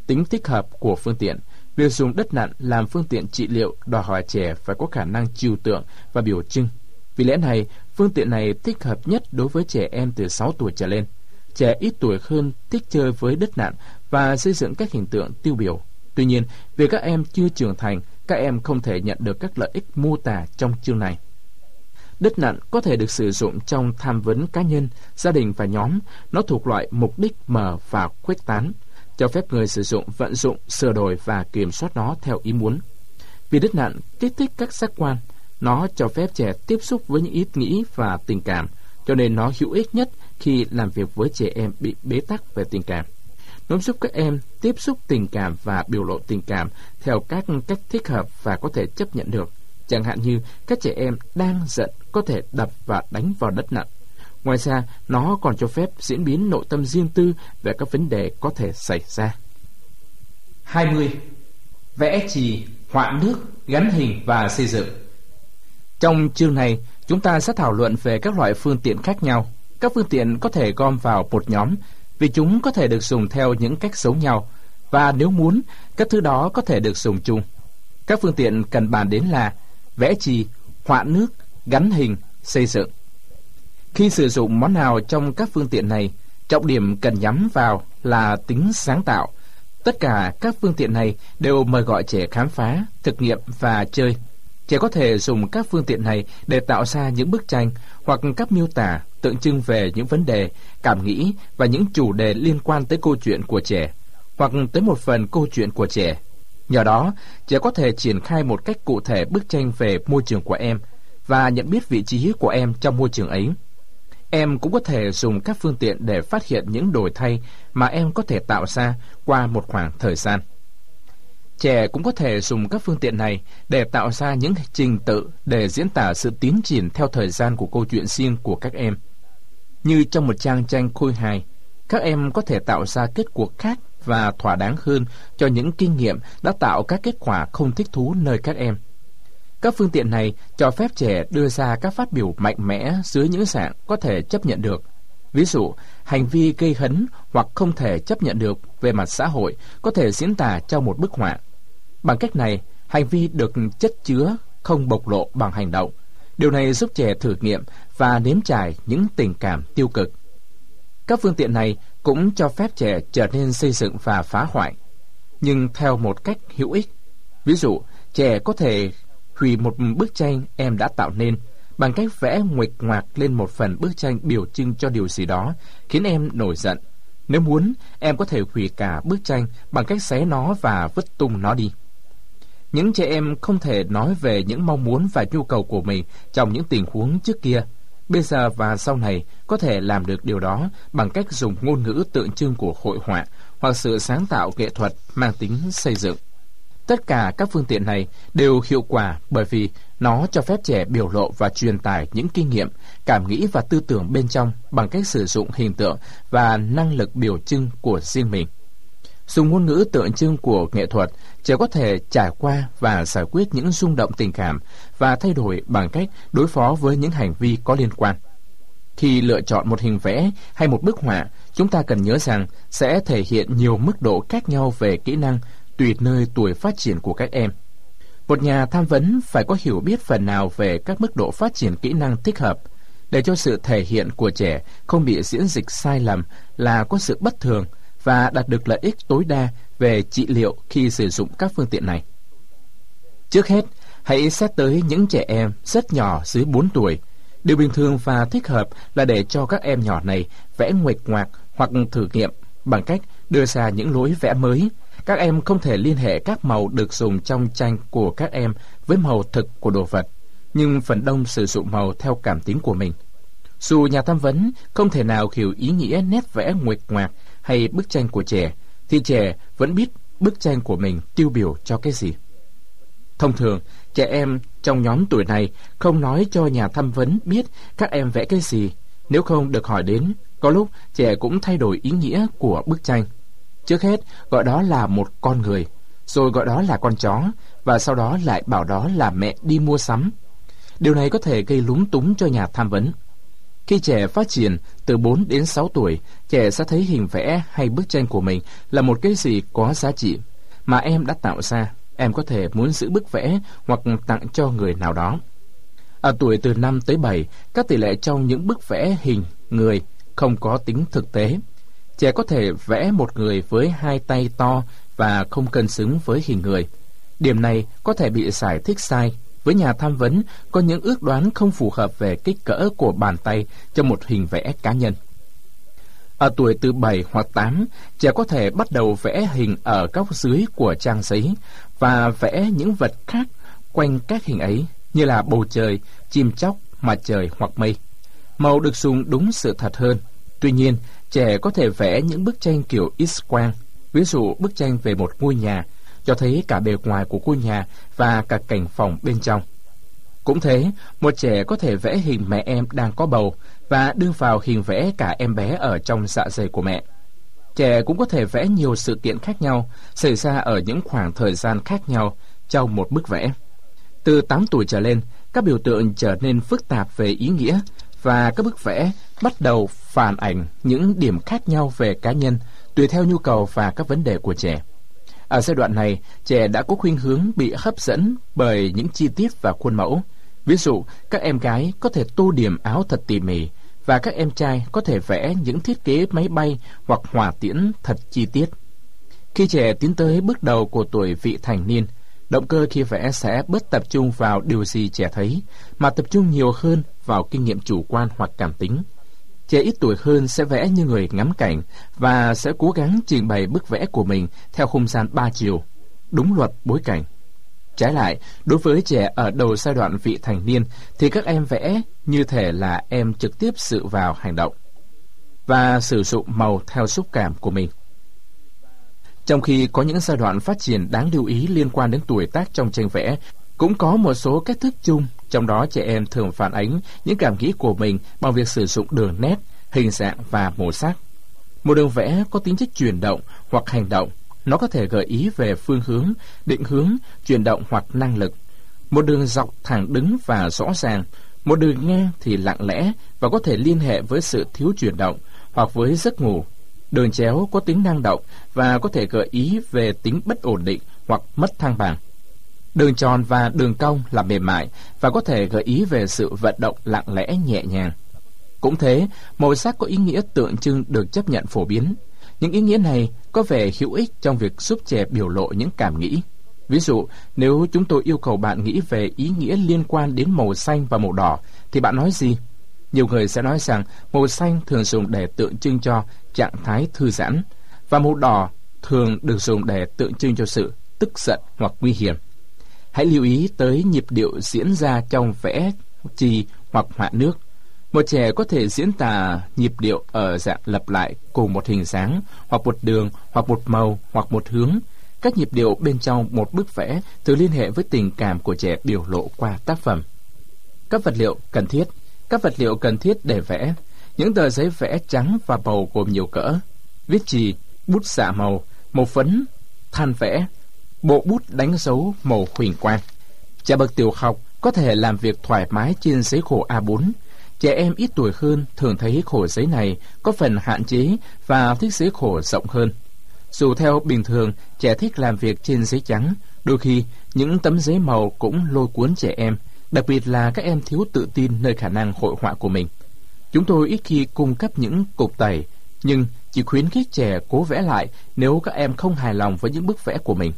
tính thích hợp của phương tiện. Việc dùng đất nặn làm phương tiện trị liệu đòi hỏi trẻ phải có khả năng trừu tượng và biểu trưng. Vì lẽ này, phương tiện này thích hợp nhất đối với trẻ em từ 6 tuổi trở lên. Trẻ ít tuổi hơn thích chơi với đất nặn và xây dựng các hình tượng tiêu biểu. Tuy nhiên, vì các em chưa trưởng thành, các em không thể nhận được các lợi ích mô tả trong chương này. Đất nặn có thể được sử dụng trong tham vấn cá nhân, gia đình và nhóm. Nó thuộc loại mục đích mở và khuếch tán, cho phép người sử dụng vận dụng, sửa đổi và kiểm soát nó theo ý muốn. Vì đất nặn kích thích các giác quan, nó cho phép trẻ tiếp xúc với những ý nghĩ và tình cảm, cho nên nó hữu ích nhất khi làm việc với trẻ em bị bế tắc về tình cảm. Nó giúp các em tiếp xúc tình cảm và biểu lộ tình cảm theo các cách thích hợp và có thể chấp nhận được. Chẳng hạn như các trẻ em đang giận có thể đập và đánh vào đất nặn. Ngoài ra, nó còn cho phép diễn biến nội tâm riêng tư về các vấn đề có thể xảy ra. 20. Vẽ chì, họa nước, gắn hình và xây dựng. Trong chương này, chúng ta sẽ thảo luận về các loại phương tiện khác nhau. Các phương tiện có thể gom vào một nhóm vì chúng có thể được dùng theo những cách giống nhau, và nếu muốn, các thứ đó có thể được dùng chung. Các phương tiện cần bàn đến là vẽ chì, họa nước, gắn hình, xây dựng. Khi sử dụng món nào trong các phương tiện này, trọng điểm cần nhắm vào là tính sáng tạo. Tất cả các phương tiện này đều mời gọi trẻ khám phá, thực nghiệm và chơi. Trẻ có thể dùng các phương tiện này để tạo ra những bức tranh hoặc các miêu tả tượng trưng về những vấn đề, cảm nghĩ và những chủ đề liên quan tới câu chuyện của trẻ, hoặc tới một phần câu chuyện của trẻ. Nhờ đó, trẻ có thể triển khai một cách cụ thể bức tranh về môi trường của em và nhận biết vị trí của em trong môi trường ấy. Em cũng có thể dùng các phương tiện để phát hiện những đổi thay mà em có thể tạo ra qua một khoảng thời gian. Trẻ cũng có thể dùng các phương tiện này để tạo ra những trình tự để diễn tả sự tiến triển theo thời gian của câu chuyện riêng của các em. Như trong một trang tranh khôi hài, các em có thể tạo ra kết cuộc khác và thỏa đáng hơn cho những kinh nghiệm đã tạo các kết quả không thích thú nơi các em. Các phương tiện này cho phép trẻ đưa ra các phát biểu mạnh mẽ dưới những dạng có thể chấp nhận được. Ví dụ, hành vi gây hấn hoặc không thể chấp nhận được về mặt xã hội có thể diễn tả trong một bức họa. Bằng cách này, hành vi được chất chứa, không bộc lộ bằng hành động. Điều này giúp trẻ thử nghiệm và nếm trải những tình cảm tiêu cực. Các phương tiện này cũng cho phép trẻ trở nên xây dựng và phá hoại, nhưng theo một cách hữu ích. Ví dụ, trẻ có thể hủy một bức tranh em đã tạo nên bằng cách vẽ nguệch ngoạc lên một phần bức tranh biểu trưng cho điều gì đó khiến em nổi giận. Nếu muốn, em có thể hủy cả bức tranh bằng cách xé nó và vứt tung nó đi. Những trẻ em không thể nói về những mong muốn và nhu cầu của mình trong những tình huống trước kia. Bây giờ và sau này có thể làm được điều đó bằng cách dùng ngôn ngữ tượng trưng của hội họa hoặc sự sáng tạo nghệ thuật mang tính xây dựng. Tất cả các phương tiện này đều hiệu quả bởi vì nó cho phép trẻ biểu lộ và truyền tải những kinh nghiệm, cảm nghĩ và tư tưởng bên trong bằng cách sử dụng hình tượng và năng lực biểu trưng của riêng mình. Dùng ngôn ngữ tượng trưng của nghệ thuật, trẻ có thể trải qua và giải quyết những rung động tình cảm và thay đổi bằng cách đối phó với những hành vi có liên quan. Khi lựa chọn một hình vẽ hay một bức họa, chúng ta cần nhớ rằng sẽ thể hiện nhiều mức độ khác nhau về kỹ năng tùy nơi tuổi phát triển của các em. Một nhà tham vấn phải có hiểu biết phần nào về các mức độ phát triển kỹ năng thích hợp, để cho sự thể hiện của trẻ không bị diễn dịch sai lầm là có sự bất thường và đạt được lợi ích tối đa về trị liệu khi sử dụng các phương tiện này. Trước hết, hãy xét tới những trẻ em rất nhỏ dưới 4 tuổi. Điều bình thường và thích hợp là để cho các em nhỏ này vẽ nguệch ngoạc hoặc thử nghiệm bằng cách đưa ra những lối vẽ mới. Các em không thể liên hệ các màu được dùng trong tranh của các em với màu thực của đồ vật, nhưng phần đông sử dụng màu theo cảm tính của mình. Dù nhà tham vấn không thể nào hiểu ý nghĩa nét vẽ nguệch ngoạc hay bức tranh của trẻ, thì trẻ vẫn biết bức tranh của mình tiêu biểu cho cái gì. Thông thường, trẻ em trong nhóm tuổi này không nói cho nhà tham vấn biết các em vẽ cái gì. Nếu không được hỏi đến, có lúc trẻ cũng thay đổi ý nghĩa của bức tranh. Trước hết, gọi đó là một con người, rồi gọi đó là con chó, và sau đó lại bảo đó là mẹ đi mua sắm. Điều này có thể gây lúng túng cho nhà tham vấn. Khi trẻ phát triển từ 4 đến 6 tuổi, trẻ sẽ thấy hình vẽ hay bức tranh của mình là một cái gì có giá trị mà em đã tạo ra. Em có thể muốn giữ bức vẽ hoặc tặng cho người nào đó. Ở tuổi từ 5 tới 7, các tỷ lệ trong những bức vẽ hình người không có tính thực tế. Trẻ có thể vẽ một người với 2 tay to và không cân xứng với hình người. Điểm này có thể bị giải thích sai. Với nhà tham vấn, có những ước đoán không phù hợp về kích cỡ của bàn tay cho một hình vẽ cá nhân. Ở tuổi từ 7 hoặc 8, trẻ có thể bắt đầu vẽ hình ở góc dưới của trang giấy và vẽ những vật khác quanh các hình ấy, như là bầu trời, chim chóc, mặt trời hoặc mây. Màu được dùng đúng sự thật hơn. Tuy nhiên, trẻ có thể vẽ những bức tranh kiểu X-quang, ví dụ bức tranh về một ngôi nhà, cho thấy cả bề ngoài của ngôi nhà và cả cảnh phòng bên trong. Cũng thế, một trẻ có thể vẽ hình mẹ em đang có bầu và đưa vào hình vẽ cả em bé ở trong dạ dày của mẹ. Trẻ cũng có thể vẽ nhiều sự kiện khác nhau xảy ra ở những khoảng thời gian khác nhau trong một bức vẽ. Từ 8 tuổi trở lên, các biểu tượng trở nên phức tạp về ý nghĩa và các bức vẽ bắt đầu phản ảnh những điểm khác nhau về cá nhân tùy theo nhu cầu và các vấn đề của trẻ. Ở giai đoạn này, trẻ đã có khuynh hướng bị hấp dẫn bởi những chi tiết và khuôn mẫu. Ví dụ, các em gái có thể tô điểm áo thật tỉ mỉ và các em trai có thể vẽ những thiết kế máy bay hoặc hỏa tiễn thật chi tiết. Khi trẻ tiến tới bước đầu của tuổi vị thành niên, động cơ khi vẽ sẽ bớt tập trung vào điều gì trẻ thấy, mà tập trung nhiều hơn vào kinh nghiệm chủ quan hoặc cảm tính. Trẻ ít tuổi hơn sẽ vẽ như người ngắm cảnh và sẽ cố gắng trình bày bức vẽ của mình theo không gian 3 chiều, đúng luật bối cảnh. Trái lại, đối với trẻ ở đầu giai đoạn vị thành niên thì các em vẽ như thể là em trực tiếp dự vào hành động và sử dụng màu theo xúc cảm của mình. Trong khi có những giai đoạn phát triển đáng lưu ý liên quan đến tuổi tác trong tranh vẽ, cũng có một số cách thức chung, trong đó trẻ em thường phản ánh những cảm nghĩ của mình bằng việc sử dụng đường nét, hình dạng và màu sắc. Một đường vẽ có tính chất chuyển động hoặc hành động. Nó có thể gợi ý về phương hướng, định hướng, chuyển động hoặc năng lực. Một đường dọc thẳng đứng và rõ ràng, một đường ngang thì lặng lẽ và có thể liên hệ với sự thiếu chuyển động hoặc với giấc ngủ. Đường chéo có tính năng động và có thể gợi ý về tính bất ổn định hoặc mất thăng bằng. Đường tròn và đường cong là mềm mại và có thể gợi ý về sự vận động lặng lẽ nhẹ nhàng. Cũng thế, màu sắc có ý nghĩa tượng trưng được chấp nhận phổ biến. Những ý nghĩa này có vẻ hữu ích trong việc giúp trẻ biểu lộ những cảm nghĩ. Ví dụ, nếu chúng tôi yêu cầu bạn nghĩ về ý nghĩa liên quan đến màu xanh và màu đỏ, thì bạn nói gì? Nhiều người sẽ nói rằng màu xanh thường dùng để tượng trưng cho trạng thái thư giãn, và màu đỏ thường được dùng để tượng trưng cho sự tức giận hoặc nguy hiểm. Hãy lưu ý tới nhịp điệu diễn ra trong vẽ chì hoặc họa nước. Một trẻ có thể diễn tả nhịp điệu ở dạng lặp lại cùng một hình dáng, hoặc một đường, hoặc một màu, hoặc một hướng. Các nhịp điệu bên trong một bức vẽ thường liên hệ với tình cảm của trẻ biểu lộ qua tác phẩm. Các vật liệu cần thiết. Các vật liệu cần thiết để vẽ: những tờ giấy vẽ trắng và màu gồm nhiều cỡ, viết chì, bút xạ màu, màu phấn, than vẽ, bộ bút đánh dấu màu huỳnh quang. Trẻ bậc tiểu học có thể làm việc thoải mái trên giấy khổ A4. Trẻ em ít tuổi hơn thường thấy khổ giấy này có phần hạn chế và thích giấy khổ rộng hơn. Dù theo bình thường trẻ thích làm việc trên giấy trắng, đôi khi những tấm giấy màu cũng lôi cuốn trẻ em, đặc biệt là các em thiếu tự tin nơi khả năng hội họa của mình. Chúng tôi ít khi cung cấp những cục tẩy, nhưng chỉ khuyến khích trẻ cố vẽ lại nếu các em không hài lòng với những bức vẽ của mình.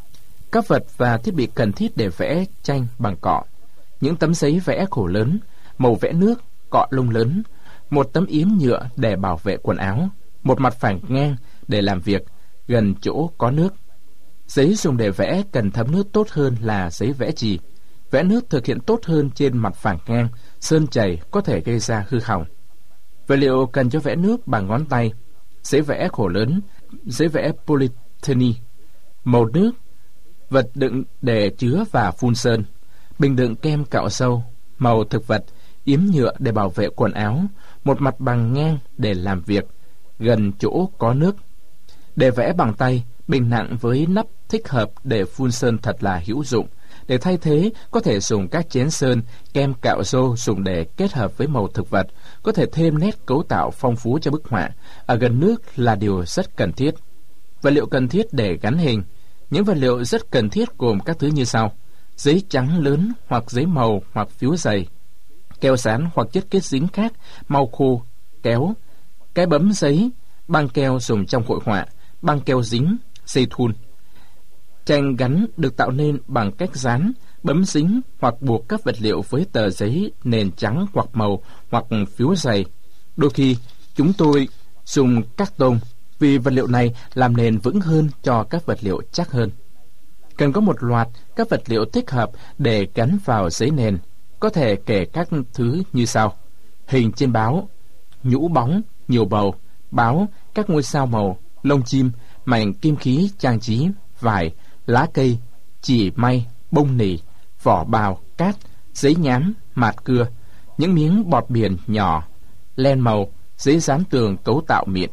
Các vật và thiết bị cần thiết để vẽ tranh bằng cọ: những tấm giấy vẽ khổ lớn, màu vẽ nước, cọ lông lớn, một tấm yếm nhựa để bảo vệ quần áo, một mặt phẳng ngang để làm việc gần chỗ có nước. Giấy dùng để vẽ cần thấm nước tốt hơn là giấy vẽ chì. Vẽ nước thực hiện tốt hơn trên mặt phẳng ngang, sơn chảy có thể gây ra hư hỏng. Vật liệu cần cho vẽ nước bằng ngón tay: giấy vẽ khổ lớn, giấy vẽ polyethylene, màu nước, vật đựng để chứa và phun sơn, bình đựng kem cạo sâu, màu thực vật, yếm nhựa để bảo vệ quần áo, một mặt bằng ngang để làm việc gần chỗ có nước. Để vẽ bằng tay, bình nặng với nắp thích hợp để phun sơn thật là hữu dụng, Để thay thế, có thể dùng các chén sơn, kem cạo rô dùng để kết hợp với màu thực vật, có thể thêm nét cấu tạo phong phú cho bức họa. Ở gần nước là điều rất cần thiết. Vật liệu cần thiết để gắn hình. Những vật liệu rất cần thiết gồm các thứ như sau: giấy trắng lớn hoặc giấy màu hoặc phiếu dày, keo dán hoặc chất kết dính khác, mau khô, kéo, cái bấm giấy, băng keo dùng trong hội họa, băng keo dính, dây thun. Tranh gắn được tạo nên bằng cách dán, bấm dính hoặc buộc các vật liệu với tờ giấy nền trắng hoặc màu hoặc phiếu dày. Đôi khi chúng tôi dùng cát tông vì vật liệu này làm nền vững hơn cho các vật liệu chắc hơn. Cần có một loạt các vật liệu thích hợp để gắn vào giấy nền, có thể kể các thứ như sau: hình trên báo, nhũ bóng, nhiều bầu, báo, các ngôi sao màu, lông chim, mảnh kim khí trang trí, vải, lá cây, chỉ may, bông nỉ, vỏ bào, cát, giấy nhám, mạt cưa, những miếng bọt biển nhỏ, len màu, giấy dán tường cấu tạo mịn.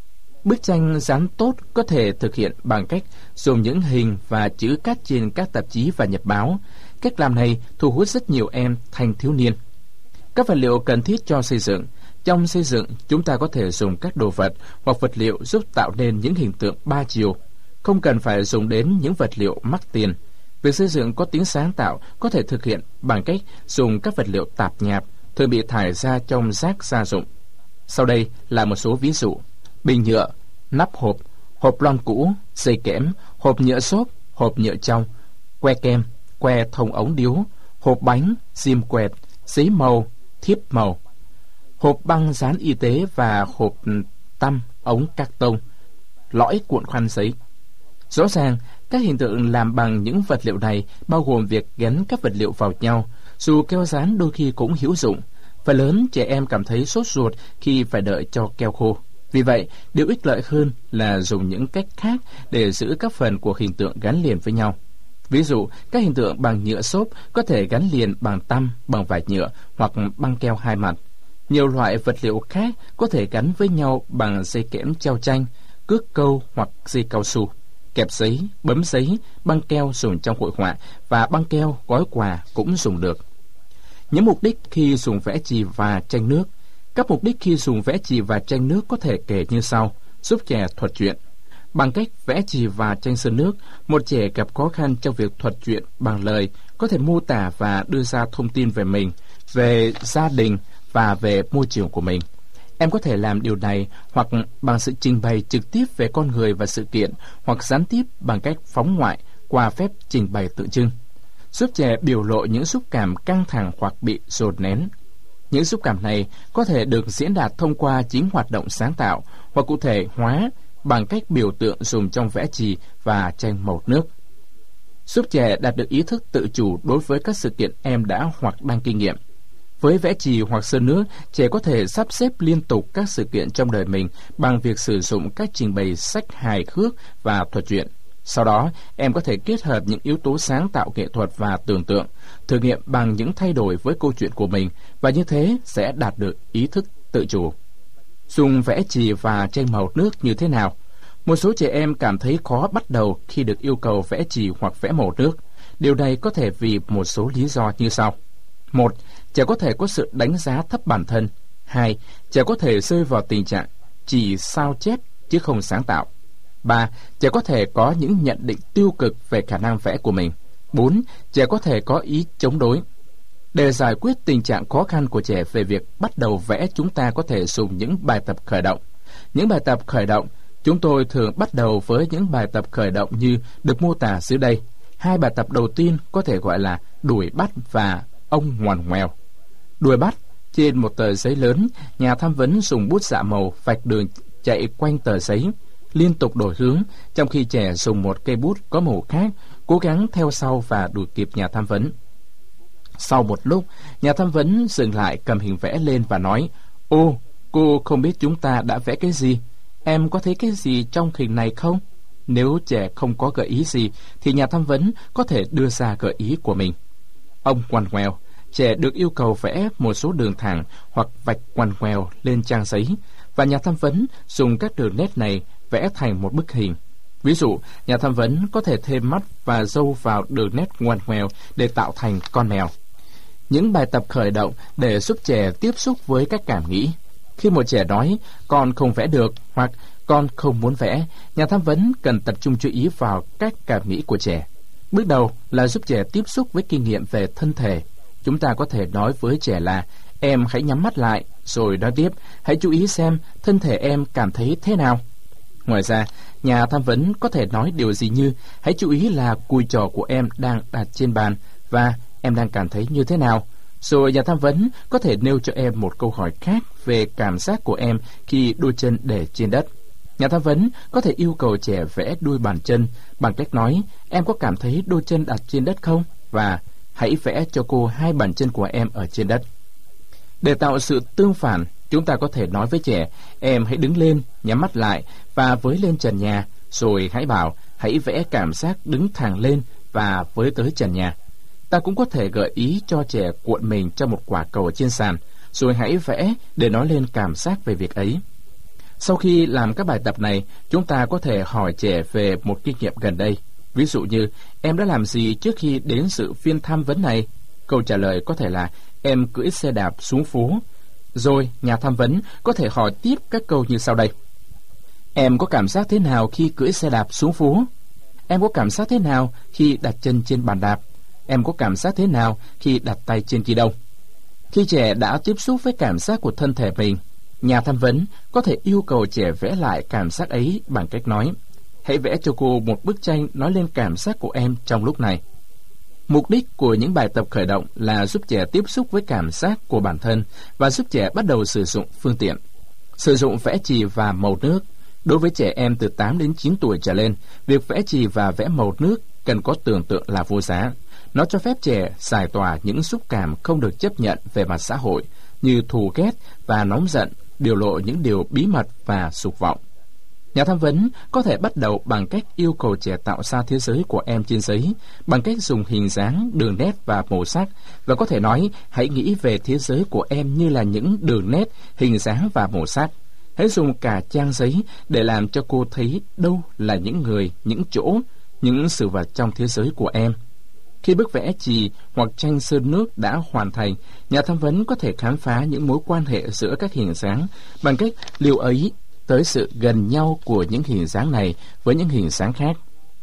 Bức tranh dán tốt có thể thực hiện bằng cách dùng những hình và chữ cát trên các tạp chí và nhật báo. Cách làm này thu hút rất nhiều em thanh thiếu niên. Các vật liệu cần thiết cho xây dựng. Trong xây dựng, chúng ta có thể dùng các đồ vật hoặc vật liệu giúp tạo nên những hình tượng ba chiều. Không cần phải dùng đến những vật liệu mắc tiền. Việc xây dựng có tính sáng tạo có thể thực hiện bằng cách dùng các vật liệu tạp nhạp thường bị thải ra trong rác gia dụng. Sau đây là một số ví dụ: bình nhựa, nắp hộp, hộp lon cũ, dây kẽm, hộp nhựa xốp, hộp nhựa trong, que kem, que thông ống điếu, hộp bánh, diêm quẹt, giấy màu, thiếp màu, hộp băng dán y tế và hộp tăm, ống các tông, lõi cuộn khăn giấy. Rõ ràng, các hình tượng làm bằng những vật liệu này bao gồm việc gắn các vật liệu vào nhau, dù keo dán đôi khi cũng hữu dụng. Phần lớn trẻ em cảm thấy sốt ruột khi phải đợi cho keo khô. Vì vậy, điều ích lợi hơn là dùng những cách khác để giữ các phần của hình tượng gắn liền với nhau. Ví dụ, các hình tượng bằng nhựa xốp có thể gắn liền bằng tăm, bằng vải nhựa hoặc băng keo hai mặt. Nhiều loại vật liệu khác có thể gắn với nhau bằng dây kẽm treo tranh, cước câu hoặc dây cao su, kẹp giấy, bấm giấy, băng keo dùng trong hội họa và băng keo gói quà cũng dùng được. Những mục đích khi dùng vẽ chì và tranh nước. Các mục đích khi dùng vẽ chì và tranh nước có thể kể như sau: giúp trẻ thuật truyện. Bằng cách vẽ chì và tranh sơn nước, một trẻ gặp khó khăn trong việc thuật truyện bằng lời có thể mô tả và đưa ra thông tin về mình, về gia đình và về môi trường của mình. Em có thể làm điều này hoặc bằng sự trình bày trực tiếp về con người và sự kiện, hoặc gián tiếp bằng cách phóng ngoại qua phép trình bày tượng trưng, giúp trẻ biểu lộ những xúc cảm căng thẳng hoặc bị dồn nén. Những xúc cảm này có thể được diễn đạt thông qua chính hoạt động sáng tạo hoặc cụ thể hóa bằng cách biểu tượng dùng trong vẽ chì và tranh màu nước. Giúp trẻ đạt được ý thức tự chủ đối với các sự kiện em đã hoặc đang kinh nghiệm. Với vẽ chì hoặc sơn nước, trẻ có thể sắp xếp liên tục các sự kiện trong đời mình bằng việc sử dụng các trình bày sách hài hước và thuật truyện. Sau đó, em có thể kết hợp những yếu tố sáng tạo nghệ thuật và tưởng tượng, thử nghiệm bằng những thay đổi với câu chuyện của mình, và như thế sẽ đạt được ý thức tự chủ. Dùng vẽ chì và tranh màu nước như thế nào? Một số trẻ em cảm thấy khó bắt đầu khi được yêu cầu vẽ chì hoặc vẽ màu nước. Điều này có thể vì một số lý do như sau. 1. Trẻ có thể có sự đánh giá thấp bản thân. 2. Trẻ có thể rơi vào tình trạng chỉ sao chép chứ không sáng tạo. 3. Trẻ có thể có những nhận định tiêu cực về khả năng vẽ của mình. 4. Trẻ có thể có ý chống đối. Để giải quyết tình trạng khó khăn của trẻ về việc bắt đầu vẽ, chúng ta có thể dùng những bài tập khởi động. Những bài tập khởi động, chúng tôi thường bắt đầu với những bài tập khởi động như được mô tả dưới đây. 2 bài tập đầu tiên có thể gọi là đuổi bắt và ông ngoằn ngoèo. Đuổi bắt: trên một tờ giấy lớn, nhà tham vấn dùng bút dạ màu vạch đường chạy quanh tờ giấy, liên tục đổi hướng, trong khi trẻ dùng một cây bút có màu khác, cố gắng theo sau và đuổi kịp nhà tham vấn. Sau một lúc, nhà tham vấn dừng lại, cầm hình vẽ lên và nói: "Ô, cô không biết chúng ta đã vẽ cái gì. Em có thấy cái gì trong hình này không?" Nếu trẻ không có gợi ý gì, thì nhà tham vấn có thể đưa ra gợi ý của mình. Ông ngoằn ngoèo: trẻ được yêu cầu vẽ một số đường thẳng hoặc vạch ngoằn ngoèo lên trang giấy, và nhà tham vấn dùng các đường nét này vẽ thành một bức hình. Ví dụ, nhà tham vấn có thể thêm mắt và râu vào đường nét ngoằn ngoèo để tạo thành con mèo. Những bài tập khởi động để giúp trẻ tiếp xúc với các cảm nghĩ. Khi một trẻ nói, con không vẽ được hoặc con không muốn vẽ, nhà tham vấn cần tập trung chú ý vào các cảm nghĩ của trẻ. Bước đầu là giúp trẻ tiếp xúc với kinh nghiệm về thân thể. Chúng ta có thể nói với trẻ là, em hãy nhắm mắt lại, rồi nói tiếp, hãy chú ý xem thân thể em cảm thấy thế nào. Ngoài ra, nhà tham vấn có thể nói điều gì như, hãy chú ý là cùi trỏ của em đang đặt trên bàn và em đang cảm thấy như thế nào. Rồi nhà tham vấn có thể nêu cho em một câu hỏi khác về cảm giác của em khi đôi chân để trên đất. Nhà tham vấn có thể yêu cầu trẻ vẽ đôi bàn chân bằng cách nói, em có cảm thấy đôi chân đặt trên đất không? Và hãy vẽ cho cô 2 bàn chân của em ở trên đất. Để tạo sự tương phản, chúng ta có thể nói với trẻ, em hãy đứng lên, nhắm mắt lại và với lên trần nhà, rồi hãy bảo, hãy vẽ cảm giác đứng thẳng lên và với tới trần nhà. Ta cũng có thể gợi ý cho trẻ cuộn mình trong một quả cầu trên sàn, rồi hãy vẽ để nói lên cảm giác về việc ấy. Sau khi làm các bài tập này, chúng ta có thể hỏi trẻ về một kinh nghiệm gần đây. Ví dụ như, em đã làm gì trước khi đến sự phiên tham vấn này? Câu trả lời có thể là, em cưỡi xe đạp xuống phố. Rồi, nhà tham vấn có thể hỏi tiếp các câu như sau đây. Em có cảm giác thế nào khi cưỡi xe đạp xuống phố? Em có cảm giác thế nào khi đặt chân trên bàn đạp? Em có cảm giác thế nào khi đặt tay trên ghi đông? Khi trẻ đã tiếp xúc với cảm giác của thân thể mình, nhà tham vấn có thể yêu cầu trẻ vẽ lại cảm giác ấy bằng cách nói, hãy vẽ cho cô một bức tranh nói lên cảm giác của em trong lúc này. Mục đích của những bài tập khởi động là giúp trẻ tiếp xúc với cảm giác của bản thân và giúp trẻ bắt đầu sử dụng phương tiện. Sử dụng vẽ chì và màu nước. Đối với trẻ em từ 8 đến 9 tuổi trở lên, việc vẽ chì và vẽ màu nước cần có tưởng tượng là vô giá. Nó cho phép trẻ giải tỏa những xúc cảm không được chấp nhận về mặt xã hội, như thù ghét và nóng giận, biểu lộ những điều bí mật và dục vọng. Nhà tham vấn có thể bắt đầu bằng cách yêu cầu trẻ tạo ra thế giới của em trên giấy, bằng cách dùng hình dáng, đường nét và màu sắc, và có thể nói, hãy nghĩ về thế giới của em như là những đường nét, hình dáng và màu sắc. Hãy dùng cả trang giấy để làm cho cô thấy đâu là những người, những chỗ, những sự vật trong thế giới của em. Khi bức vẽ chì hoặc tranh sơn nước đã hoàn thành, nhà tham vấn có thể khám phá những mối quan hệ giữa các hình dáng bằng cách lưu ý tới sự gần nhau của những hình dáng này với những hình dáng khác,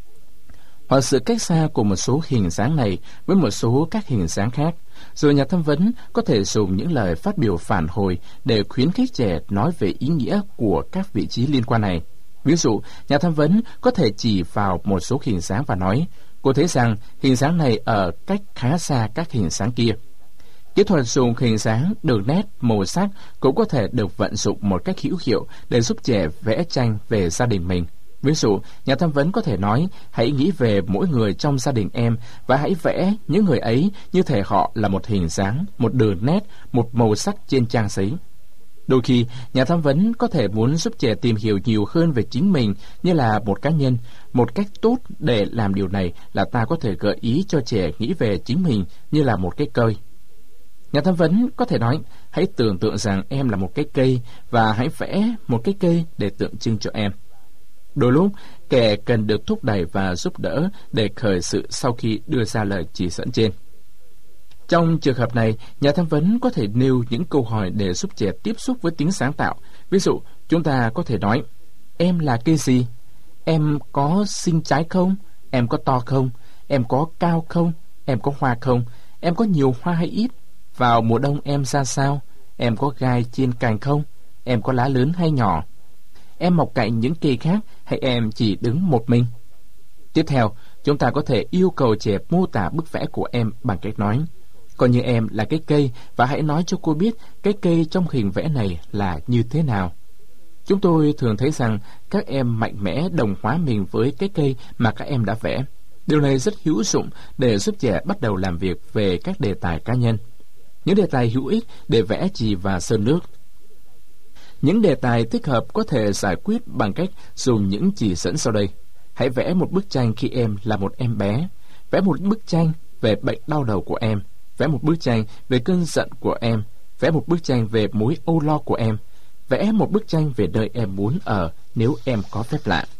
hoặc sự cách xa của một số hình dáng này với một số các hình dáng khác. Rồi nhà tham vấn có thể dùng những lời phát biểu phản hồi để khuyến khích trẻ nói về ý nghĩa của các vị trí liên quan này. Ví dụ, nhà tham vấn có thể chỉ vào một số hình dáng và nói, cô thấy rằng hình dáng này ở cách khá xa các hình dáng kia. Kỹ thuật dùng hình dáng, đường nét, màu sắc cũng có thể được vận dụng một cách hữu hiệu để giúp trẻ vẽ tranh về gia đình mình. Ví dụ, nhà tham vấn có thể nói, hãy nghĩ về mỗi người trong gia đình em và hãy vẽ những người ấy như thể họ là một hình dáng, một đường nét, một màu sắc trên trang giấy. Đôi khi, nhà tham vấn có thể muốn giúp trẻ tìm hiểu nhiều hơn về chính mình như là một cá nhân. Một cách tốt để làm điều này là ta có thể gợi ý cho trẻ nghĩ về chính mình như là một cái cây. Nhà tham vấn có thể nói, hãy tưởng tượng rằng em là một cái cây và hãy vẽ một cái cây để tượng trưng cho em. Đôi lúc, trẻ cần được thúc đẩy và giúp đỡ để khởi sự sau khi đưa ra lời chỉ dẫn trên. Trong trường hợp này, nhà tham vấn có thể nêu những câu hỏi để giúp trẻ tiếp xúc với tính sáng tạo. Ví dụ, chúng ta có thể nói, em là cây gì? Em có sinh trái không? Em có to không? Em có cao không? Em có hoa không? Em có nhiều hoa hay ít? Vào mùa đông em ra sao? Em có gai trên cành không? Em có lá lớn hay nhỏ? Em mọc cạnh những cây khác hay em chỉ đứng một mình? Tiếp theo, chúng ta có thể yêu cầu trẻ mô tả bức vẽ của em bằng cách nói, coi như em là cái cây và hãy nói cho cô biết cái cây trong hình vẽ này là như thế nào. Chúng tôi thường thấy rằng các em mạnh mẽ đồng hóa mình với cái cây mà các em đã vẽ. Điều này rất hữu dụng để giúp trẻ bắt đầu làm việc về các đề tài cá nhân. Những đề tài hữu ích để vẽ chì và sơn nước. Những đề tài thích hợp có thể giải quyết bằng cách dùng những chỉ dẫn sau đây. Hãy vẽ một bức tranh khi em là một em bé. Vẽ một bức tranh về bệnh đau đầu của em. Vẽ một bức tranh về cơn giận của em. Vẽ một bức tranh về mối âu lo của em. Vẽ một bức tranh về nơi em muốn ở nếu em có phép lạ.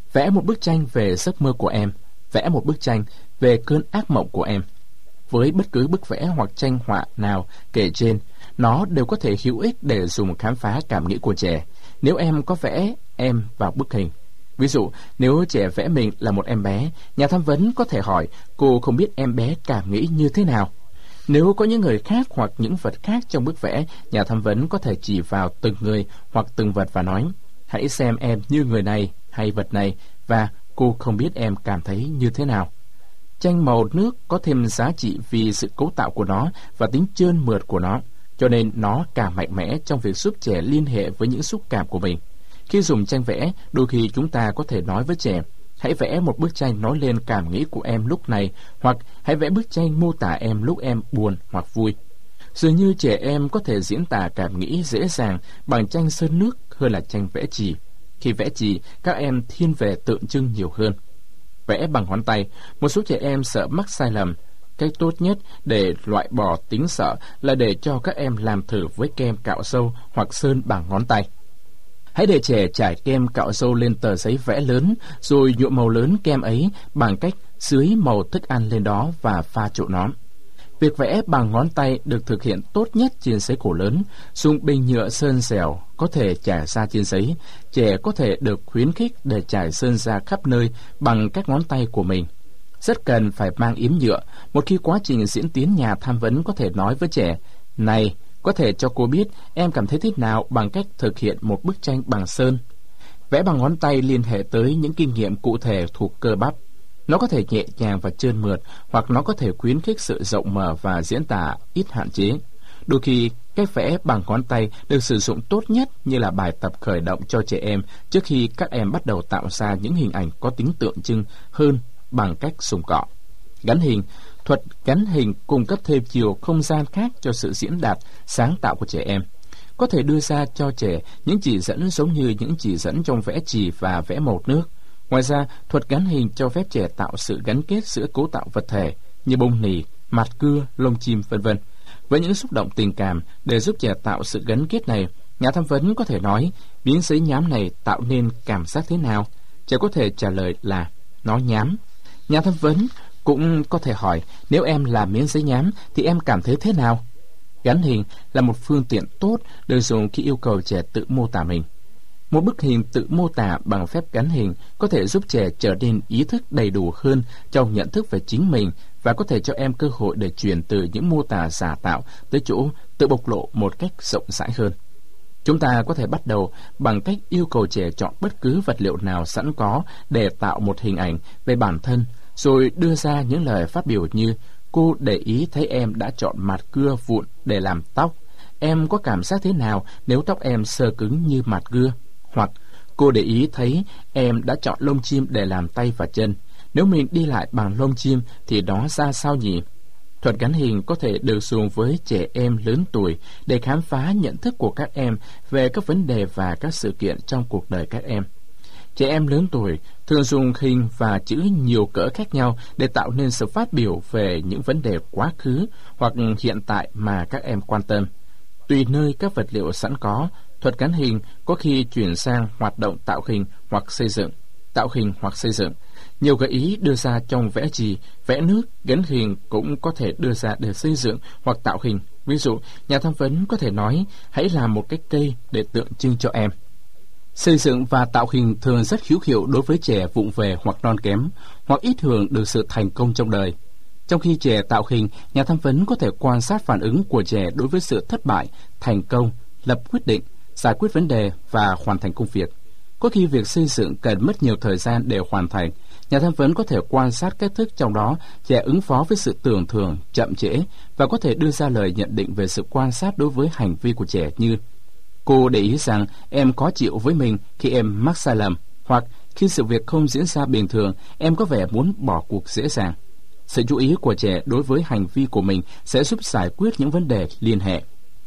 Vẽ một bức tranh về giấc mơ của em, vẽ một bức tranh về cơn ác mộng của em. Với bất cứ bức vẽ hoặc tranh họa nào kể trên, nó đều có thể hữu ích để dùng khám phá cảm nghĩ của trẻ, nếu em có vẽ em vào bức hình. Ví dụ, nếu trẻ vẽ mình là một em bé, nhà tham vấn có thể hỏi cô không biết em bé cảm nghĩ như thế nào. Nếu có những người khác hoặc những vật khác trong bức vẽ, nhà tham vấn có thể chỉ vào từng người hoặc từng vật và nói, hãy xem em như người này hay vật này, và cô không biết em cảm thấy như thế nào. Tranh màu nước có thêm giá trị vì sự cấu tạo của nó và tính trơn mượt của nó, cho nên nó càng mạnh mẽ trong việc giúp trẻ liên hệ với những xúc cảm của mình. Khi dùng tranh vẽ, đôi khi chúng ta có thể nói với trẻ, hãy vẽ một bức tranh nói lên cảm nghĩ của em lúc này, hoặc hãy vẽ bức tranh mô tả em lúc em buồn hoặc vui. Dường như trẻ em có thể diễn tả cảm nghĩ dễ dàng bằng tranh sơn nước hơn là tranh vẽ chì. Khi vẽ chì, các em thiên về tượng trưng nhiều hơn. Vẽ bằng ngón tay, một số trẻ em sợ mắc sai lầm. Cách tốt nhất để loại bỏ tính sợ là để cho các em làm thử với kem cạo râu hoặc sơn bằng ngón tay. Hãy để trẻ trải kem cạo râu lên tờ giấy vẽ lớn, rồi nhuộm màu lớn kem ấy bằng cách xới màu thức ăn lên đó và pha trộn nó. Việc vẽ bằng ngón tay được thực hiện tốt nhất trên giấy cổ lớn. Dùng bình nhựa sơn dẻo có thể trải ra trên giấy. Trẻ có thể được khuyến khích để trải sơn ra khắp nơi bằng các ngón tay của mình. Rất cần phải mang yếm nhựa. Một khi quá trình diễn tiến, nhà tham vấn có thể nói với trẻ, này, có thể cho cô biết em cảm thấy thế nào bằng cách thực hiện một bức tranh bằng sơn. Vẽ bằng ngón tay liên hệ tới những kinh nghiệm cụ thể thuộc cơ bắp. Nó có thể nhẹ nhàng và trơn mượt, hoặc nó có thể khuyến khích sự rộng mở và diễn tả ít hạn chế. Đôi khi, cách vẽ bằng ngón tay được sử dụng tốt nhất như là bài tập khởi động cho trẻ em trước khi các em bắt đầu tạo ra những hình ảnh có tính tượng trưng hơn bằng cách dùng cọ. Gắn hình. Thuật gắn hình cung cấp thêm chiều không gian khác cho sự diễn đạt sáng tạo của trẻ em. Có thể đưa ra cho trẻ những chỉ dẫn giống như những chỉ dẫn trong vẽ chì và vẽ màu nước. Ngoài ra, thuật gắn hình cho phép trẻ tạo sự gắn kết giữa cấu tạo vật thể như bông nỉ, mặt cưa, lông chim, v.v. với những xúc động tình cảm. Để giúp trẻ tạo sự gắn kết này, nhà tham vấn có thể nói, miếng giấy nhám này tạo nên cảm giác thế nào? Trẻ có thể trả lời là nó nhám. Nhà tham vấn cũng có thể hỏi, nếu em là miếng giấy nhám thì em cảm thấy thế nào? Gắn hình là một phương tiện tốt được dùng khi yêu cầu trẻ tự mô tả mình. Một bức hình tự mô tả bằng phép gắn hình có thể giúp trẻ trở nên ý thức đầy đủ hơn trong nhận thức về chính mình và có thể cho em cơ hội để chuyển từ những mô tả giả tạo tới chỗ tự bộc lộ một cách rộng rãi hơn. Chúng ta có thể bắt đầu bằng cách yêu cầu trẻ chọn bất cứ vật liệu nào sẵn có để tạo một hình ảnh về bản thân, rồi đưa ra những lời phát biểu như, cô để ý thấy em đã chọn mặt cưa vụn để làm tóc. Em có cảm giác thế nào nếu tóc em xơ cứng như mặt cưa? Hoặc, cô để ý thấy em đã chọn lông chim để làm tay và chân. Nếu mình đi lại bằng lông chim thì đó ra sao nhỉ? Thuật gắn hình có thể được dùng với trẻ em lớn tuổi để khám phá nhận thức của các em về các vấn đề và các sự kiện trong cuộc đời các em. Trẻ em lớn tuổi thường dùng hình và chữ nhiều cỡ khác nhau để tạo nên sự phát biểu về những vấn đề quá khứ hoặc hiện tại mà các em quan tâm. Tùy nơi các vật liệu sẵn có, thuật gắn hình có khi chuyển sang hoạt động tạo hình hoặc xây dựng. Tạo hình hoặc xây dựng. Nhiều gợi ý đưa ra trong vẽ chì, vẽ nước, gắn hình cũng có thể đưa ra để xây dựng hoặc tạo hình. Ví dụ, nhà tham vấn có thể nói, hãy làm một cái cây để tượng trưng cho em. Xây dựng và tạo hình thường rất hữu hiệu đối với trẻ vụng về hoặc non kém, hoặc ít hưởng được sự thành công trong đời. Trong khi trẻ tạo hình, nhà tham vấn có thể quan sát phản ứng của trẻ đối với sự thất bại, thành công, lập quyết định, giải quyết vấn đề và hoàn thành công việc. Có khi việc xây dựng cần mất nhiều thời gian để hoàn thành. Nhà tham vấn có thể quan sát cách thức trong đó trẻ ứng phó với sự tưởng thường, chậm trễ và có thể đưa ra lời nhận định về sự quan sát đối với hành vi của trẻ như, cô để ý rằng em khó chịu với mình khi em mắc sai lầm, hoặc khi sự việc không diễn ra bình thường, em có vẻ muốn bỏ cuộc dễ dàng. Sự chú ý của trẻ đối với hành vi của mình sẽ giúp giải quyết những vấn đề liên hệ.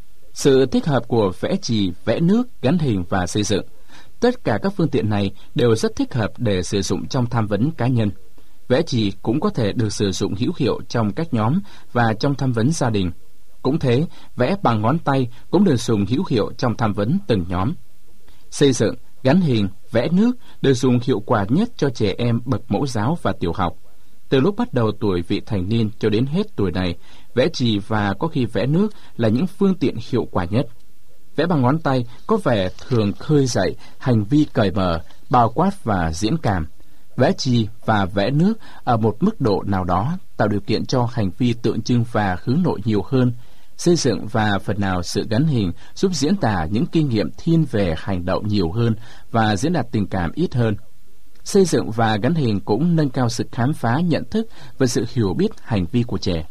Sự thích hợp của vẽ chì, vẽ nước, gắn hình và xây dựng. Tất cả các phương tiện này đều rất thích hợp để sử dụng trong tham vấn cá nhân. Vẽ chì cũng có thể được sử dụng hữu hiệu trong các nhóm và trong tham vấn gia đình. Cũng thế, vẽ bằng ngón tay cũng được dùng hữu hiệu trong tham vấn từng nhóm. Xây dựng Gắn hình, vẽ nước đều dùng hiệu quả nhất cho trẻ em bậc mẫu giáo và tiểu học. Từ lúc bắt đầu tuổi vị thành niên cho đến hết tuổi này, vẽ chì và có khi vẽ nước là những phương tiện hiệu quả nhất. Vẽ bằng ngón tay có vẻ thường khơi dậy hành vi cởi mở, bao quát và diễn cảm. Vẽ chì và vẽ nước ở một mức độ nào đó tạo điều kiện cho hành vi tượng trưng và hướng nội nhiều hơn. Xây dựng và phần nào sự gắn hình giúp diễn tả những kinh nghiệm thiên về hành động nhiều hơn và diễn đạt tình cảm ít hơn. Xây dựng và gắn hình cũng nâng cao sự khám phá nhận thức và sự hiểu biết hành vi của trẻ.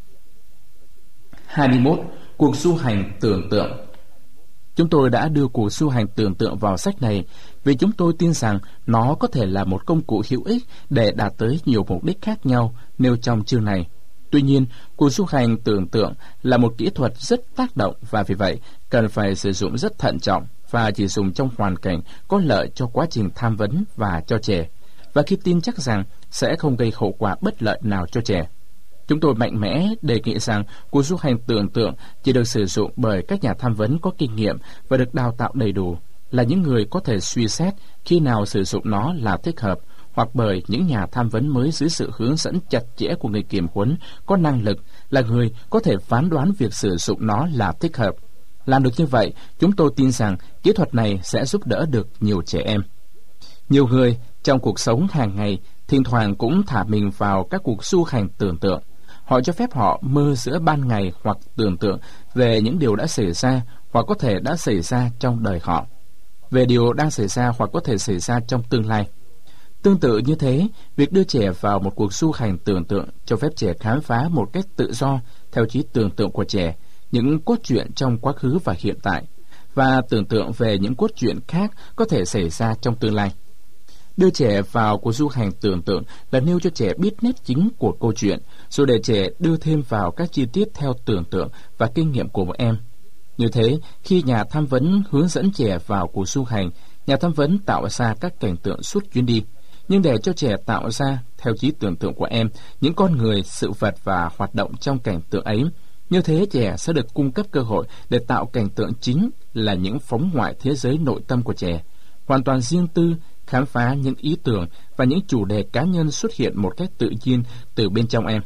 21. Cuộc du hành tưởng tượng. Chúng tôi đã đưa cuộc du hành tưởng tượng vào sách này vì chúng tôi tin rằng nó có thể là một công cụ hữu ích để đạt tới nhiều mục đích khác nhau nêu trong chương này. Tuy nhiên, cuộc du hành tưởng tượng là một kỹ thuật rất tác động và vì vậy cần phải sử dụng rất thận trọng và chỉ dùng trong hoàn cảnh có lợi cho quá trình tham vấn và cho trẻ, và khi tin chắc rằng sẽ không gây hậu quả bất lợi nào cho trẻ. Chúng tôi mạnh mẽ đề nghị rằng cuộc du hành tưởng tượng chỉ được sử dụng bởi các nhà tham vấn có kinh nghiệm và được đào tạo đầy đủ, là những người có thể suy xét khi nào sử dụng nó là thích hợp, hoặc bởi những nhà tham vấn mới dưới sự hướng dẫn chặt chẽ của người kiểm huấn có năng lực, là người có thể phán đoán việc sử dụng nó là thích hợp. Làm được như vậy, chúng tôi tin rằng kỹ thuật này sẽ giúp đỡ được nhiều trẻ em. Nhiều người trong cuộc sống hàng ngày thỉnh thoảng cũng thả mình vào các cuộc du hành tưởng tượng. Họ cho phép họ mơ giữa ban ngày hoặc tưởng tượng về những điều đã xảy ra hoặc có thể đã xảy ra trong đời họ, về điều đang xảy ra hoặc có thể xảy ra trong tương lai. Tương tự như thế, việc đưa trẻ vào một cuộc du hành tưởng tượng cho phép trẻ khám phá một cách tự do theo trí tưởng tượng của trẻ những cốt truyện trong quá khứ và hiện tại, và tưởng tượng về những cốt truyện khác có thể xảy ra trong tương lai. Đưa trẻ vào cuộc du hành tưởng tượng là nêu cho trẻ biết nét chính của câu chuyện, rồi để trẻ đưa thêm vào các chi tiết theo tưởng tượng và kinh nghiệm của mỗi em. Như thế, khi nhà tham vấn hướng dẫn trẻ vào cuộc du hành, nhà tham vấn tạo ra các cảnh tượng suốt chuyến đi, nhưng để cho trẻ tạo ra, theo trí tưởng tượng của em, những con người, sự vật và hoạt động trong cảnh tượng ấy. Như thế, trẻ sẽ được cung cấp cơ hội để tạo cảnh tượng chính là những phóng ngoại thế giới nội tâm của trẻ, hoàn toàn riêng tư, khám phá những ý tưởng và những chủ đề cá nhân xuất hiện một cách tự nhiên từ bên trong em.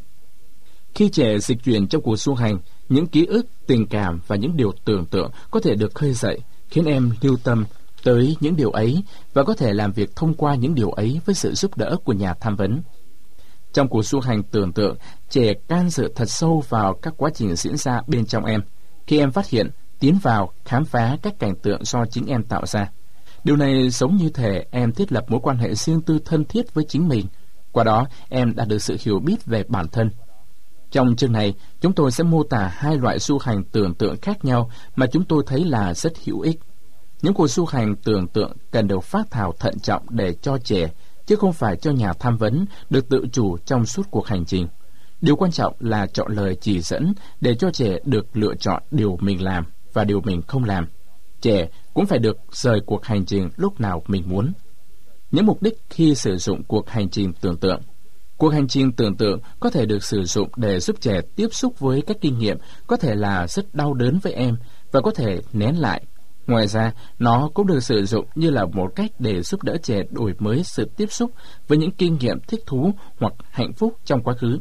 Khi trẻ dịch chuyển trong cuộc du hành, những ký ức, tình cảm và những điều tưởng tượng có thể được khơi dậy, khiến em lưu tâm tới những điều ấy và có thể làm việc thông qua những điều ấy với sự giúp đỡ của nhà tham vấn. Trong cuộc du hành tưởng tượng, trẻ can dự thật sâu vào các quá trình diễn ra bên trong em. Khi em phát hiện, tiến vào, khám phá các cảnh tượng do chính em tạo ra. Điều này giống như thể em thiết lập mối quan hệ riêng tư thân thiết với chính mình. Qua đó, em đã được sự hiểu biết về bản thân. Trong chương này, chúng tôi sẽ mô tả hai loại du hành tưởng tượng khác nhau mà chúng tôi thấy là rất hữu ích. Những cuộc du hành tưởng tượng cần được phác thảo thận trọng để cho trẻ, chứ không phải cho nhà tham vấn, được tự chủ trong suốt cuộc hành trình. Điều quan trọng là chọn lời chỉ dẫn để cho trẻ được lựa chọn điều mình làm và điều mình không làm. Trẻ cũng phải được rời cuộc hành trình lúc nào mình muốn. Những mục đích khi sử dụng cuộc hành trình tưởng tượng. Cuộc hành trình tưởng tượng có thể được sử dụng để giúp trẻ tiếp xúc với các kinh nghiệm có thể là rất đau đớn với em và có thể nén lại. Ngoài ra, nó cũng được sử dụng như là một cách để giúp đỡ trẻ đổi mới sự tiếp xúc với những kinh nghiệm thích thú hoặc hạnh phúc trong quá khứ.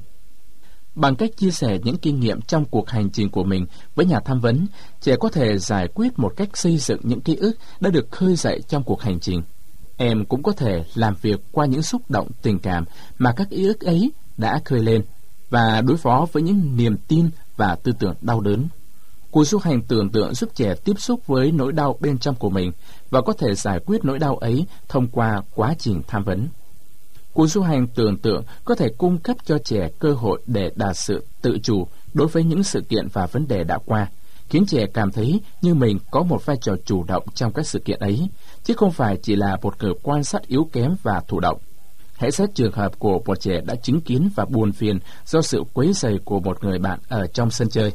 Bằng cách chia sẻ những kinh nghiệm trong cuộc hành trình của mình với nhà tham vấn, trẻ có thể giải quyết một cách xây dựng những ký ức đã được khơi dậy trong cuộc hành trình. Em cũng có thể làm việc qua những xúc động tình cảm mà các ký ức ấy đã khơi lên và đối phó với những niềm tin và tư tưởng đau đớn. Cuộc du hành tưởng tượng giúp trẻ tiếp xúc với nỗi đau bên trong của mình và có thể giải quyết nỗi đau ấy thông qua quá trình tham vấn. Cuộc du hành tưởng tượng có thể cung cấp cho trẻ cơ hội để đạt sự tự chủ đối với những sự kiện và vấn đề đã qua, khiến trẻ cảm thấy như mình có một vai trò chủ động trong các sự kiện ấy, chứ không phải chỉ là một người quan sát yếu kém và thụ động. Hãy xét trường hợp của một trẻ đã chứng kiến và buồn phiền do sự quấy rầy của một người bạn ở trong sân chơi.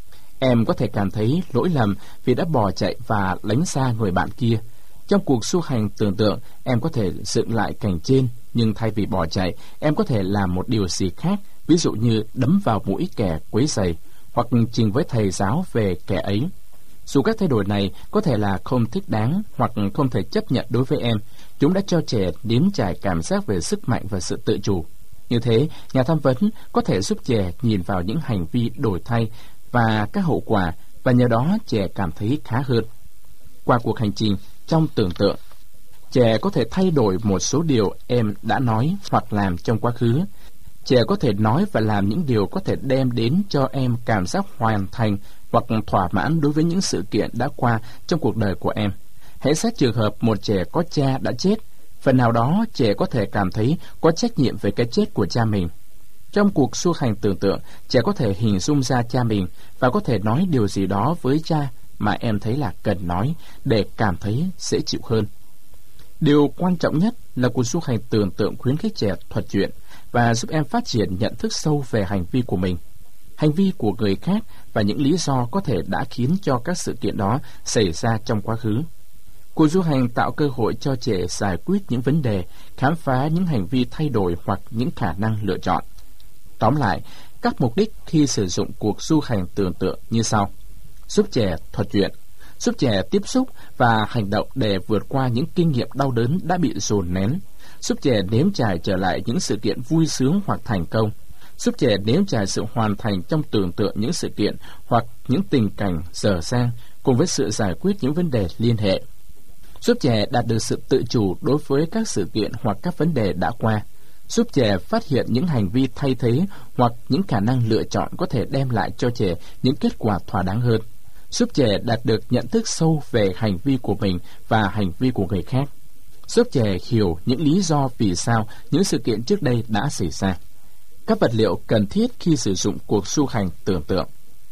Em có thể cảm thấy lỗi lầm vì đã bỏ chạy và lánh xa người bạn kia. Trong cuộc du hành tưởng tượng, em có thể dựng lại cảnh trên, nhưng thay vì bỏ chạy, em có thể làm một điều gì khác, ví dụ như đấm vào mũi kẻ quấy rầy, hoặc trình với thầy giáo về kẻ ấy. Dù các thay đổi này có thể là không thích đáng hoặc không thể chấp nhận đối với em, chúng đã cho trẻ nếm trải cảm giác về sức mạnh và sự tự chủ. Như thế, nhà tham vấn có thể giúp trẻ nhìn vào những hành vi đổi thay và các hậu quả, và nhờ đó trẻ cảm thấy khá hơn. Qua cuộc hành trình trong tưởng tượng, trẻ có thể thay đổi một số điều em đã nói hoặc làm trong quá khứ. Trẻ có thể nói và làm những điều có thể đem đến cho em cảm giác hoàn thành hoặc thỏa mãn đối với những sự kiện đã qua trong cuộc đời của em. Hãy xét trường hợp một trẻ có cha đã chết. Phần nào đó, trẻ có thể cảm thấy có trách nhiệm về cái chết của cha mình. Trong cuộc du hành tưởng tượng, trẻ có thể hình dung ra cha mình và có thể nói điều gì đó với cha mà em thấy là cần nói để cảm thấy dễ chịu hơn. Điều quan trọng nhất là cuộc du hành tưởng tượng khuyến khích trẻ thuật chuyện và giúp em phát triển nhận thức sâu về hành vi của mình, hành vi của người khác và những lý do có thể đã khiến cho các sự kiện đó xảy ra trong quá khứ. Cuộc du hành tạo cơ hội cho trẻ giải quyết những vấn đề, khám phá những hành vi thay đổi hoặc những khả năng lựa chọn. Tóm lại, các mục đích khi sử dụng cuộc du hành tưởng tượng như sau: giúp trẻ thuật chuyện, giúp trẻ tiếp xúc và hành động để vượt qua những kinh nghiệm đau đớn đã bị dồn nén, giúp trẻ nếm trải trở lại những sự kiện vui sướng hoặc thành công, giúp trẻ nếm trải sự hoàn thành trong tưởng tượng những sự kiện hoặc những tình cảnh dở dang cùng với sự giải quyết những vấn đề liên hệ, giúp trẻ đạt được sự tự chủ đối với các sự kiện hoặc các vấn đề đã qua, giúp trẻ phát hiện những hành vi thay thế hoặc những khả năng lựa chọn có thể đem lại cho trẻ những kết quả thỏa đáng hơn, giúp trẻ đạt được nhận thức sâu về hành vi của mình và hành vi của người khác, giúp trẻ hiểu những lý do vì sao những sự kiện trước đây đã xảy ra. Các vật liệu cần thiết khi sử dụng cuộc du hành tưởng tượng.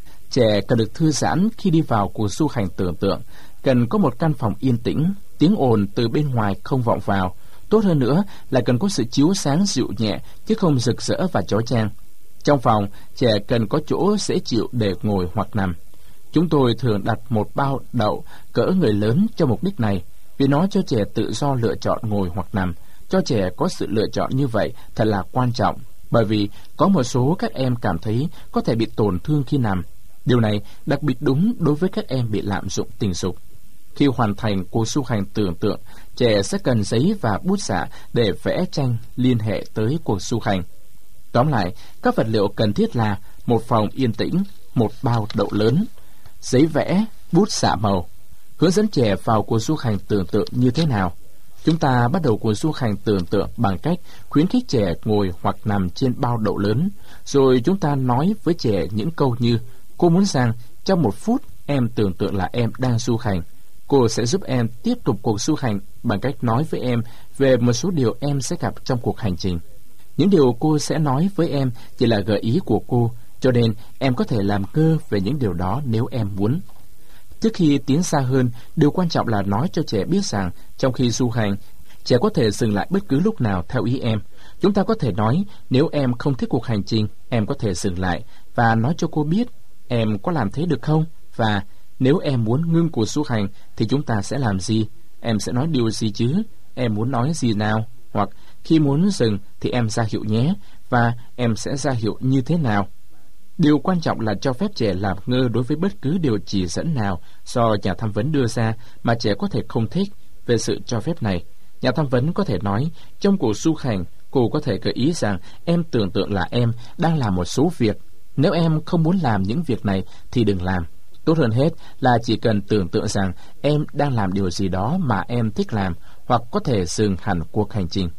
Trẻ cần được thư giãn khi đi vào cuộc du hành tưởng tượng, cần có một căn phòng yên tĩnh, tiếng ồn từ bên ngoài không vọng vào. Tốt hơn nữa là cần có sự chiếu sáng dịu nhẹ chứ không rực rỡ và chói chang. Trong phòng, trẻ cần có chỗ dễ chịu để ngồi hoặc nằm. Chúng tôi thường đặt một bao đậu cỡ người lớn cho mục đích này, vì nó cho trẻ tự do lựa chọn ngồi hoặc nằm. Cho trẻ có sự lựa chọn như vậy thật là quan trọng, bởi vì có một số các em cảm thấy có thể bị tổn thương khi nằm. Điều này đặc biệt đúng đối với các em bị lạm dụng tình dục. Khi hoàn thành cuộc du hành tưởng tượng, trẻ sẽ cần giấy và bút xạ để vẽ tranh liên hệ tới cuộc du hành. Tóm lại, các vật liệu cần thiết là một phòng yên tĩnh, một bao đậu lớn, giấy vẽ, bút xạ màu. Hướng dẫn trẻ vào cuộc du hành tưởng tượng như thế nào? Chúng ta bắt đầu cuộc du hành tưởng tượng bằng cách khuyến khích trẻ ngồi hoặc nằm trên bao đậu lớn, rồi chúng ta nói với trẻ những câu như: cô muốn rằng trong 1 phút em tưởng tượng là em đang du hành. Cô sẽ giúp em tiếp tục cuộc du hành bằng cách nói với em về một số điều em sẽ gặp trong cuộc hành trình. Những điều cô sẽ nói với em chỉ là gợi ý của cô, cho nên em có thể làm ngơ về những điều đó nếu em muốn. Trước khi tiến xa hơn, điều quan trọng là nói cho trẻ biết rằng trong khi du hành, trẻ có thể dừng lại bất cứ lúc nào theo ý em. Chúng ta có thể nói, nếu em không thích cuộc hành trình, em có thể dừng lại và nói cho cô biết em có làm thế được không? Và nếu em muốn ngưng cuộc du hành thì chúng ta sẽ làm gì? Em sẽ nói điều gì chứ? Em muốn nói gì nào? Hoặc khi muốn dừng thì em ra hiệu nhé, và em sẽ ra hiệu như thế nào? Điều quan trọng là cho phép trẻ làm ngơ đối với bất cứ điều chỉ dẫn nào do nhà tham vấn đưa ra mà trẻ có thể không thích. Về sự cho phép này, nhà tham vấn có thể nói, trong cuộc du hành, cô có thể gợi ý rằng em tưởng tượng là em đang làm một số việc. Nếu em không muốn làm những việc này thì đừng làm. Tốt hơn hết là chỉ cần tưởng tượng rằng em đang làm điều gì đó mà em thích làm, hoặc có thể dừng hẳn cuộc hành trình.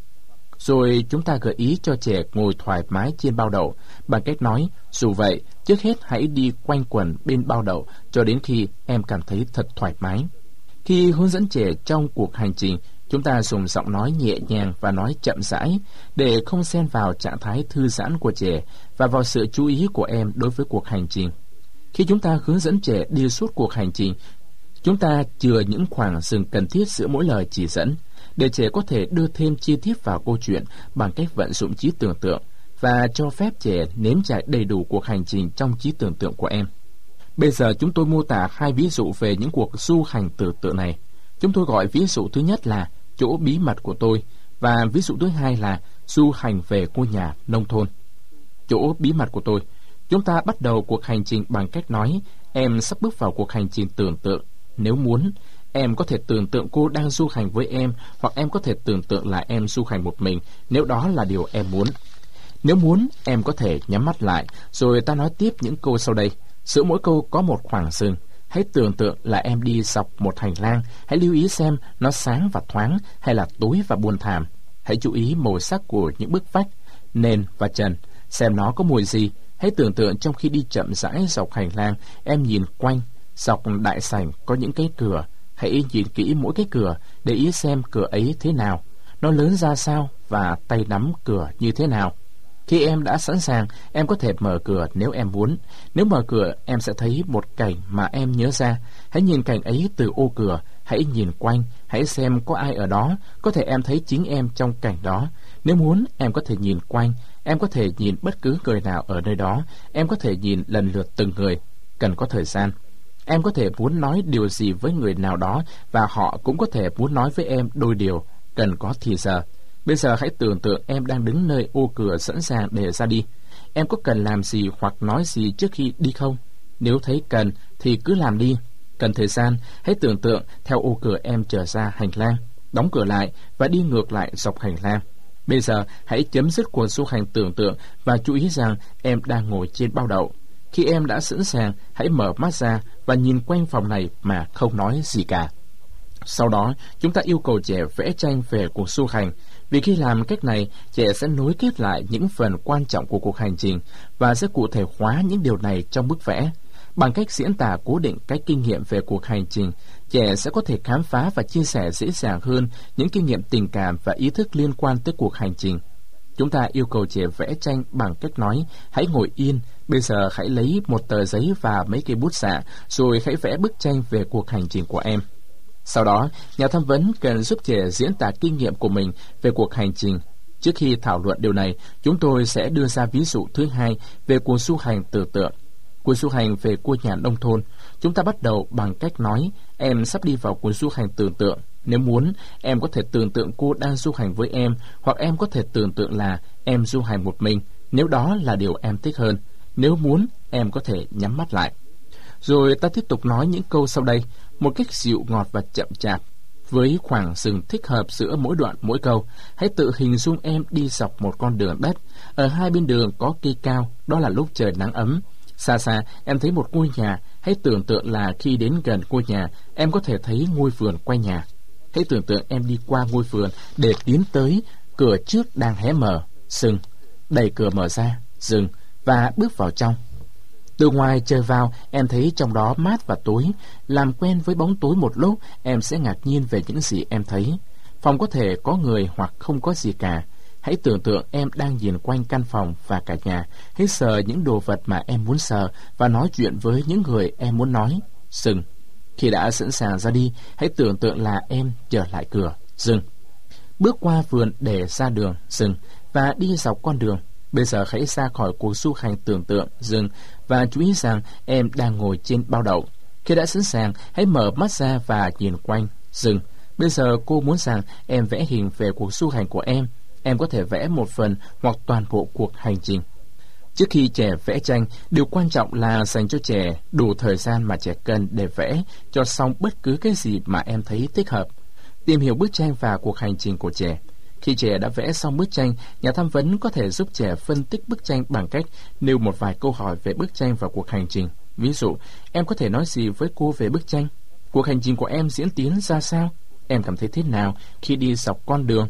Rồi chúng ta gợi ý cho trẻ ngồi thoải mái trên bao đậu bằng cách nói: dù vậy, trước hết hãy đi quanh quẩn bên bao đậu cho đến khi em cảm thấy thật thoải mái. Khi hướng dẫn trẻ trong cuộc hành trình, chúng ta dùng giọng nói nhẹ nhàng và nói chậm rãi để không xen vào trạng thái thư giãn của trẻ và vào sự chú ý của em đối với cuộc hành trình. Khi chúng ta hướng dẫn trẻ đi suốt cuộc hành trình, chúng ta chừa những khoảng dừng cần thiết giữa mỗi lời chỉ dẫn, để trẻ có thể đưa thêm chi tiết vào câu chuyện bằng cách vận dụng trí tưởng tượng và cho phép trẻ nếm trải đầy đủ cuộc hành trình trong trí tưởng tượng của em. Bây giờ chúng tôi mô tả 2 ví dụ về những cuộc du hành tưởng tượng này. Chúng tôi gọi ví dụ thứ nhất là chỗ bí mật của tôi, và ví dụ thứ hai là du hành về ngôi nhà nông thôn. Chỗ bí mật của tôi. Chúng ta bắt đầu cuộc hành trình bằng cách nói: em sắp bước vào cuộc hành trình tưởng tượng. Nếu muốn, em có thể tưởng tượng cô đang du hành với em, hoặc em có thể tưởng tượng là em du hành một mình, nếu đó là điều em muốn. Nếu muốn, em có thể nhắm mắt lại, rồi ta nói tiếp những câu sau đây. Giữa mỗi câu có một khoảng dừng. Hãy tưởng tượng là em đi dọc một hành lang. Hãy lưu ý xem nó sáng và thoáng hay là tối và buồn thảm. Hãy chú ý màu sắc của những bức vách, nền và trần, xem nó có mùi gì. Hãy tưởng tượng trong khi đi chậm rãi dọc hành lang, em nhìn quanh, dọc đại sảnh có những cái cửa. Hãy nhìn kỹ mỗi cái cửa, để ý xem cửa ấy thế nào, nó lớn ra sao và tay nắm cửa như thế nào. Khi em đã sẵn sàng, em có thể mở cửa nếu em muốn. Nếu mở cửa, em sẽ thấy một cảnh mà em nhớ ra. Hãy nhìn cảnh ấy từ ô cửa. Hãy nhìn quanh, hãy xem có ai ở đó. Có thể em thấy chính em trong cảnh đó. Nếu muốn, em có thể nhìn quanh. Em có thể nhìn bất cứ người nào ở nơi đó. Em có thể nhìn lần lượt từng người. Cần có thời gian. Em có thể muốn nói điều gì với người nào đó, và họ cũng có thể muốn nói với em đôi điều. Cần có thì giờ. Bây giờ hãy tưởng tượng em đang đứng nơi ô cửa sẵn sàng để ra đi. Em có cần làm gì hoặc nói gì trước khi đi không? Nếu thấy cần thì cứ làm đi. Cần thời gian, hãy tưởng tượng theo ô cửa em trở ra hành lang, đóng cửa lại và đi ngược lại dọc hành lang. Bây giờ hãy chấm dứt cuộc du hành tưởng tượng và chú ý rằng em đang ngồi trên bao đậu. Khi em đã sẵn sàng, hãy mở mắt ra và nhìn quanh phòng này mà không nói gì cả. Sau đó, chúng ta yêu cầu trẻ vẽ tranh về cuộc du hành. Vì khi làm cách này, trẻ sẽ nối kết lại những phần quan trọng của cuộc hành trình và sẽ cụ thể hóa những điều này trong bức vẽ. Bằng cách diễn tả cố định cái kinh nghiệm về cuộc hành trình, trẻ sẽ có thể khám phá và chia sẻ dễ dàng hơn những kinh nghiệm tình cảm và ý thức liên quan tới cuộc hành trình. Chúng ta yêu cầu trẻ vẽ tranh bằng cách nói: hãy ngồi yên, bây giờ hãy lấy một tờ giấy và mấy cây bút xạ, rồi hãy vẽ bức tranh về cuộc hành trình của em. Sau đó, nhà tham vấn cần giúp trẻ diễn tả kinh nghiệm của mình về cuộc hành trình. Trước khi thảo luận điều này, chúng tôi sẽ đưa ra ví dụ thứ hai về cuộc du hành tưởng tượng. Cuộc du hành về quê nhà nông thôn. Chúng ta bắt đầu bằng cách nói: em sắp đi vào cuộc du hành tưởng tượng. Nếu muốn, em có thể tưởng tượng cô đang du hành với em, hoặc em có thể tưởng tượng là em du hành một mình, nếu đó là điều em thích hơn. Nếu muốn, em có thể nhắm mắt lại. Rồi ta tiếp tục nói những câu sau đây, một cách dịu ngọt và chậm chạp, với khoảng dừng thích hợp giữa mỗi đoạn mỗi câu. Hãy tự hình dung em đi dọc một con đường đất. Ở hai bên đường có cây cao, đó là lúc trời nắng ấm. Xa xa, em thấy một ngôi nhà. Hãy tưởng tượng là khi đến gần ngôi nhà, em có thể thấy ngôi vườn quanh nhà. Hãy tưởng tượng em đi qua ngôi vườn để tiến tới cửa trước đang hé mở, dừng, đẩy cửa mở ra, dừng, và bước vào trong. Từ ngoài trời vào, em thấy trong đó mát và tối. Làm quen với bóng tối một lúc, em sẽ ngạc nhiên về những gì em thấy. Phòng có thể có người hoặc không có gì cả. Hãy tưởng tượng em đang nhìn quanh căn phòng và cả nhà. Hãy sờ những đồ vật mà em muốn sờ và nói chuyện với những người em muốn nói. Dừng. Khi đã sẵn sàng ra đi, hãy tưởng tượng là em trở lại cửa. Dừng. Bước qua vườn để ra đường. Dừng. Và đi dọc con đường. Bây giờ hãy ra khỏi cuộc du hành tưởng tượng. Dừng. Và chú ý rằng em đang ngồi trên bao đậu. Khi đã sẵn sàng, hãy mở mắt ra và nhìn quanh. Dừng. Bây giờ cô muốn rằng em vẽ hình về cuộc du hành của em. Em có thể vẽ một phần hoặc toàn bộ cuộc hành trình. Trước khi trẻ vẽ tranh, điều quan trọng là dành cho trẻ đủ thời gian mà trẻ cần để vẽ cho xong bất cứ cái gì mà em thấy thích hợp. Tìm hiểu bức tranh và cuộc hành trình của trẻ. Khi trẻ đã vẽ xong bức tranh, nhà tham vấn có thể giúp trẻ phân tích bức tranh bằng cách nêu một vài câu hỏi về bức tranh và cuộc hành trình. Ví dụ, em có thể nói gì với cô về bức tranh? Cuộc hành trình của em diễn tiến ra sao? Em cảm thấy thế nào khi đi dọc con đường?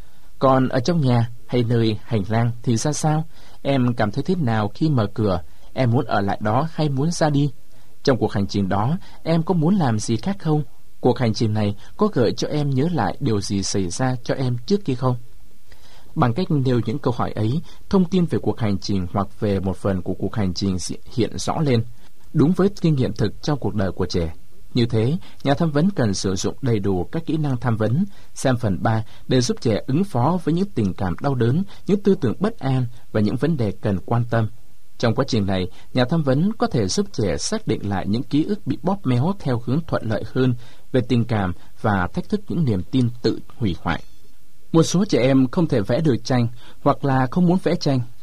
Còn ở trong nhà hay nơi hành lang thì ra sao? Em cảm thấy thế nào khi mở cửa? Em muốn ở lại đó hay muốn ra đi? Trong cuộc hành trình đó, em có muốn làm gì khác không? Cuộc hành trình này có gợi cho em nhớ lại điều gì xảy ra cho em trước kia không? Bằng cách nêu những câu hỏi ấy, thông tin về cuộc hành trình hoặc về một phần của cuộc hành trình hiện rõ lên, đúng với kinh nghiệm thực trong cuộc đời của trẻ. Như thế, nhà tham vấn cần sử dụng đầy đủ các kỹ năng tham vấn. Xem phần 3 để giúp trẻ ứng phó với những tình cảm đau đớn, những tư tưởng bất an và những vấn đề cần quan tâm. Trong quá trình này, nhà tham vấn có thể giúp trẻ xác định lại những ký ức bị bóp méo theo hướng thuận lợi hơn về tình cảm và thách thức những niềm tin tự hủy hoại. Một số trẻ em không thể vẽ được tranh hoặc là không muốn vẽ tranh.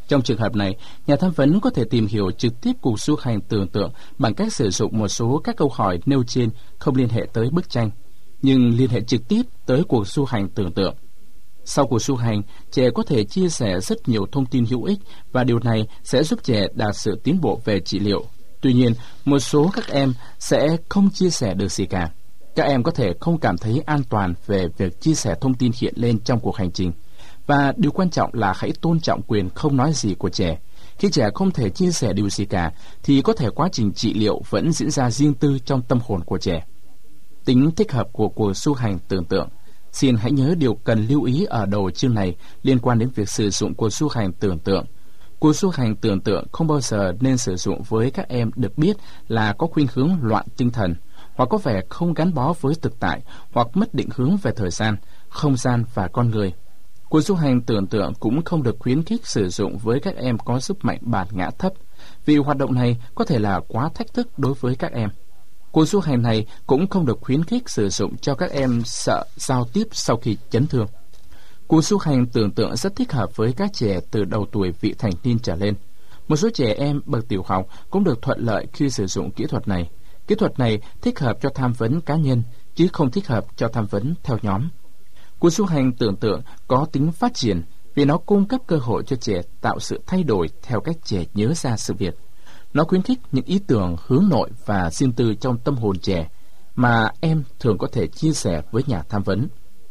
Trong trường hợp này, nhà tham vấn có thể tìm hiểu trực tiếp cuộc du hành tưởng tượng bằng cách sử dụng một số các câu hỏi nêu trên không liên hệ tới bức tranh, nhưng liên hệ trực tiếp tới cuộc du hành tưởng tượng. Sau cuộc du hành, trẻ có thể chia sẻ rất nhiều thông tin hữu ích và điều này sẽ giúp trẻ đạt sự tiến bộ về trị liệu. Tuy nhiên, một số các em sẽ không chia sẻ được gì cả. Các em có thể không cảm thấy an toàn về việc chia sẻ thông tin hiện lên trong cuộc hành trình. Và điều quan trọng là hãy tôn trọng quyền không nói gì của trẻ. Khi trẻ không thể chia sẻ điều gì cả, thì có thể quá trình trị liệu vẫn diễn ra riêng tư trong tâm hồn của trẻ. Tính thích hợp của cuộc du hành tưởng tượng. Xin hãy nhớ điều cần lưu ý ở đầu chương này liên quan đến việc sử dụng cuộc du hành tưởng tượng. Cuộc du hành tưởng tượng không bao giờ nên sử dụng với các em được biết là có khuynh hướng loạn tinh thần, hoặc có vẻ không gắn bó với thực tại, hoặc mất định hướng về thời gian, không gian và con người. Cuộc du hành tưởng tượng cũng không được khuyến khích sử dụng với các em có sức mạnh bản ngã thấp, vì hoạt động này có thể là quá thách thức đối với các em. Cuộc du hành này cũng không được khuyến khích sử dụng cho các em sợ giao tiếp sau khi chấn thương. Cuộc du hành tưởng tượng rất thích hợp với các trẻ từ đầu tuổi vị thành niên trở lên. Một số trẻ em bậc tiểu học cũng được thuận lợi khi sử dụng kỹ thuật này. Kỹ thuật này thích hợp cho tham vấn cá nhân, chứ không thích hợp cho tham vấn theo nhóm. Cuộc du hành tưởng tượng có tính phát triển vì nó cung cấp cơ hội cho trẻ tạo sự thay đổi theo cách trẻ nhớ ra sự việc. Nó khuyến khích những ý tưởng hướng nội và riêng tư trong tâm hồn trẻ mà em thường có thể chia sẻ với nhà tham vấn.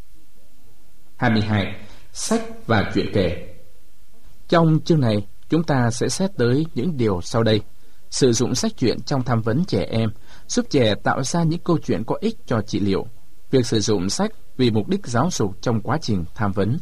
22. Sách và truyện kể. Trong chương này, chúng ta sẽ xét tới những điều sau đây. Sử dụng sách truyện trong tham vấn trẻ em, giúp trẻ tạo ra những câu chuyện có ích cho trị liệu. Việc sử dụng sách vì mục đích giáo dục trong quá trình tham vấn.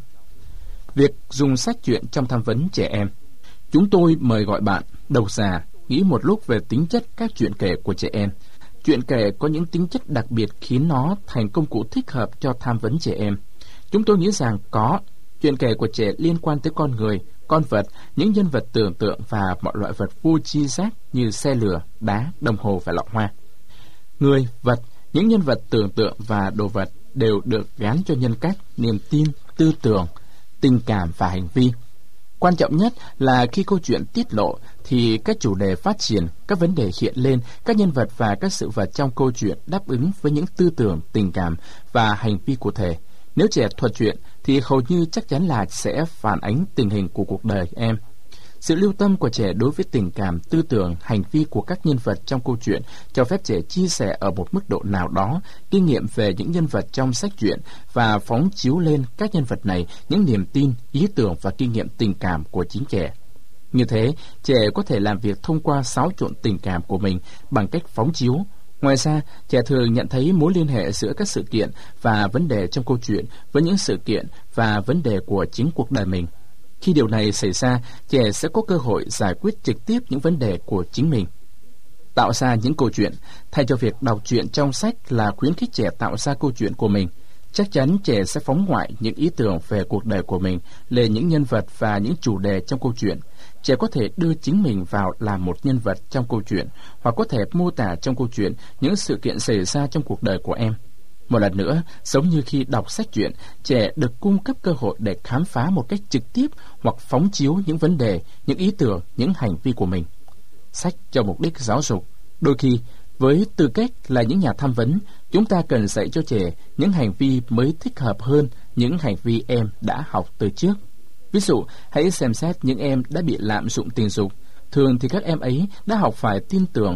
Việc dùng sách truyện trong tham vấn trẻ em. Chúng tôi mời gọi bạn, độc giả, nghĩ một lúc về tính chất các truyện kể của trẻ em. Truyện kể có những tính chất đặc biệt khiến nó thành công cụ thích hợp cho tham vấn trẻ em. Chúng tôi nghĩ rằng truyện kể của trẻ liên quan tới con người, con vật, những nhân vật tưởng tượng và mọi loại vật vô tri giác như xe lửa, đá, đồng hồ và lọ hoa. Người, vật, những nhân vật tưởng tượng và đồ vật đều được gán cho nhân cách, niềm tin, tư tưởng, tình cảm và hành vi. Quan trọng nhất là khi câu chuyện tiết lộ thì các chủ đề phát triển, các vấn đề hiện lên, các nhân vật và các sự vật trong câu chuyện đáp ứng với những tư tưởng, tình cảm và hành vi cụ thể. Nếu trẻ thuật truyện thì hầu như chắc chắn là sẽ phản ánh tình hình của cuộc đời em. Sự lưu tâm của trẻ đối với tình cảm, tư tưởng, hành vi của các nhân vật trong câu chuyện cho phép trẻ chia sẻ ở một mức độ nào đó kinh nghiệm về những nhân vật trong sách truyện và phóng chiếu lên các nhân vật này những niềm tin, ý tưởng và kinh nghiệm tình cảm của chính trẻ. Như thế, trẻ có thể làm việc thông qua xáo trộn tình cảm của mình bằng cách phóng chiếu. Ngoài ra, trẻ thường nhận thấy mối liên hệ giữa các sự kiện và vấn đề trong câu chuyện với những sự kiện và vấn đề của chính cuộc đời mình. Khi điều này xảy ra, trẻ sẽ có cơ hội giải quyết trực tiếp những vấn đề của chính mình. Tạo ra những câu chuyện. Thay cho việc đọc truyện trong sách là khuyến khích trẻ tạo ra câu chuyện của mình, chắc chắn trẻ sẽ phóng ngoại những ý tưởng về cuộc đời của mình lên những nhân vật và những chủ đề trong câu chuyện. Trẻ có thể đưa chính mình vào làm một nhân vật trong câu chuyện, hoặc có thể mô tả trong câu chuyện những sự kiện xảy ra trong cuộc đời của em. Một lần nữa, giống như khi đọc sách truyện, trẻ được cung cấp cơ hội để khám phá một cách trực tiếp hoặc phóng chiếu những vấn đề, những ý tưởng, những hành vi của mình. Sách cho mục đích giáo dục. Đôi khi, với tư cách là những nhà tham vấn, chúng ta cần dạy cho trẻ những hành vi mới thích hợp hơn những hành vi em đã học từ trước. Ví dụ, hãy xem xét những em đã bị lạm dụng tình dục. Thường thì các em ấy đã học phải tin tưởng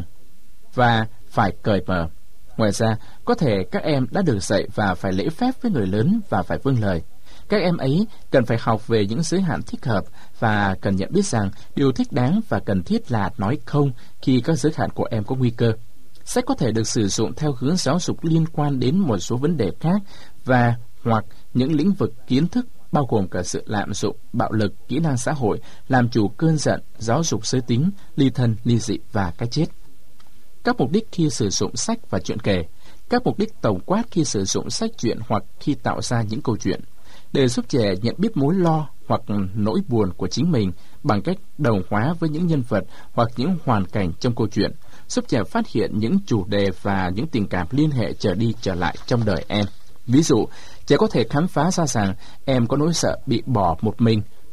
và phải cởi mở. Ngoài ra, có thể các em đã được dạy và phải lễ phép với người lớn và phải vâng lời. Các em ấy cần phải học về những giới hạn thích hợp và cần nhận biết rằng điều thích đáng và cần thiết là nói không khi các giới hạn của em có nguy cơ. Sách có thể được sử dụng theo hướng giáo dục liên quan đến một số vấn đề khác và hoặc những lĩnh vực kiến thức bao gồm cả sự lạm dụng, bạo lực, kỹ năng xã hội, làm chủ cơn giận, giáo dục giới tính, ly thân, ly dị và cái chết. Các mục đích khi sử dụng sách và truyện kể. Các mục đích tổng quát khi sử dụng sách truyện hoặc khi tạo ra những câu chuyện. Để giúp trẻ nhận biết mối lo hoặc nỗi buồn của chính mình bằng cách đồng hóa với những nhân vật hoặc những hoàn cảnh trong câu chuyện, giúp trẻ phát hiện những chủ đề và những tình cảm liên hệ trở đi trở lại trong đời em. Ví dụ, trẻ có thể khám phá ra rằng em có nỗi sợ bị bỏ một mình,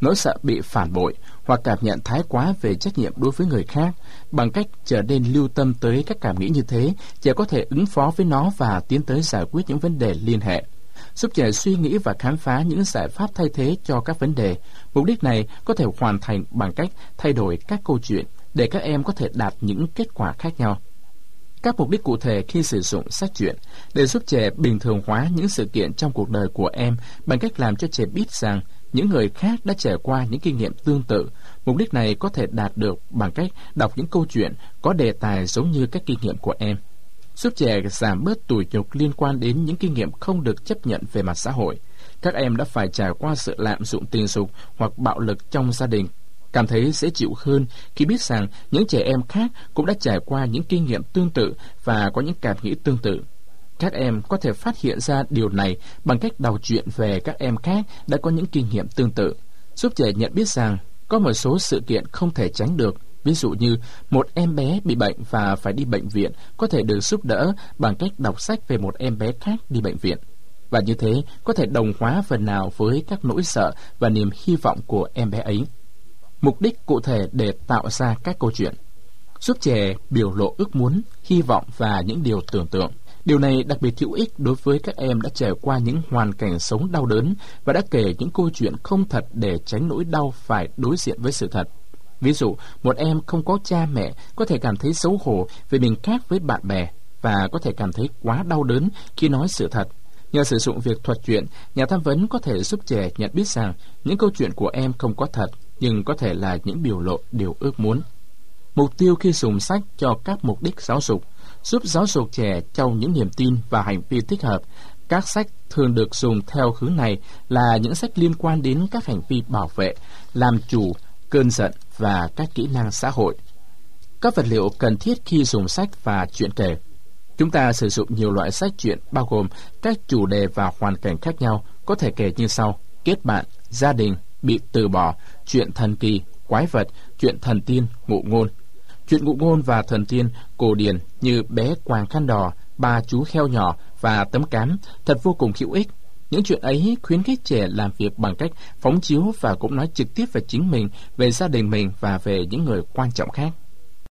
nỗi sợ bị phản bội hoặc cảm nhận thái quá về trách nhiệm đối với người khác. Bằng cách trở nên lưu tâm tới các cảm nghĩ như thế, trẻ có thể ứng phó với nó và tiến tới giải quyết những vấn đề liên hệ, giúp trẻ suy nghĩ và khám phá những giải pháp thay thế cho các vấn đề. Mục đích này có thể hoàn thành bằng cách thay đổi các câu chuyện để các em có thể đạt những kết quả khác nhau. Các mục đích cụ thể khi sử dụng sách truyện để giúp trẻ bình thường hóa những sự kiện trong cuộc đời của em bằng cách làm cho trẻ biết rằng những người khác đã trải qua những kinh nghiệm tương tự. Mục đích này có thể đạt được bằng cách đọc những câu chuyện có đề tài giống như các kinh nghiệm của em, giúp trẻ giảm bớt tủi nhục liên quan đến những kinh nghiệm không được chấp nhận về mặt xã hội. Các em đã phải trải qua sự lạm dụng tình dục hoặc bạo lực trong gia đình, cảm thấy dễ chịu hơn khi biết rằng những trẻ em khác cũng đã trải qua những kinh nghiệm tương tự và có những cảm nghĩ tương tự. Các em có thể phát hiện ra điều này bằng cách đọc truyện về các em khác đã có những kinh nghiệm tương tự, giúp trẻ nhận biết rằng có một số sự kiện không thể tránh được. Ví dụ như một em bé bị bệnh và phải đi bệnh viện có thể được giúp đỡ bằng cách đọc sách về một em bé khác đi bệnh viện, và như thế có thể đồng hóa phần nào với các nỗi sợ và niềm hy vọng của em bé ấy. Mục đích cụ thể để tạo ra các câu chuyện: giúp trẻ biểu lộ ước muốn, hy vọng và những điều tưởng tượng. Điều này đặc biệt hữu ích đối với các em đã trải qua những hoàn cảnh sống đau đớn và đã kể những câu chuyện không thật để tránh nỗi đau phải đối diện với sự thật. Ví dụ, một em không có cha mẹ có thể cảm thấy xấu hổ vì mình khác với bạn bè và có thể cảm thấy quá đau đớn khi nói sự thật. Nhờ sử dụng việc thuật truyện, nhà tham vấn có thể giúp trẻ nhận biết rằng những câu chuyện của em không có thật, nhưng có thể là những biểu lộ điều ước muốn. Mục tiêu khi dùng sách cho các mục đích giáo dục: giúp giáo dục trẻ trong những niềm tin và hành vi thích hợp. Các sách thường được dùng theo hướng này là những sách liên quan đến các hành vi bảo vệ, làm chủ, cơn giận và các kỹ năng xã hội. Các vật liệu cần thiết khi dùng sách và truyện kể. Chúng ta sử dụng nhiều loại sách truyện bao gồm các chủ đề và hoàn cảnh khác nhau, có thể kể như sau: kết bạn, gia đình, bị từ bỏ, chuyện thần kỳ, quái vật, chuyện thần tiên, ngụ ngôn. Chuyện ngụ ngôn và thần tiên cổ điển như bé quàng khăn đỏ, ba chú heo nhỏ và tấm cám thật vô cùng hữu ích. Những chuyện ấy khuyến khích trẻ làm việc bằng cách phóng chiếu và cũng nói trực tiếp về chính mình, về gia đình mình và về những người quan trọng khác.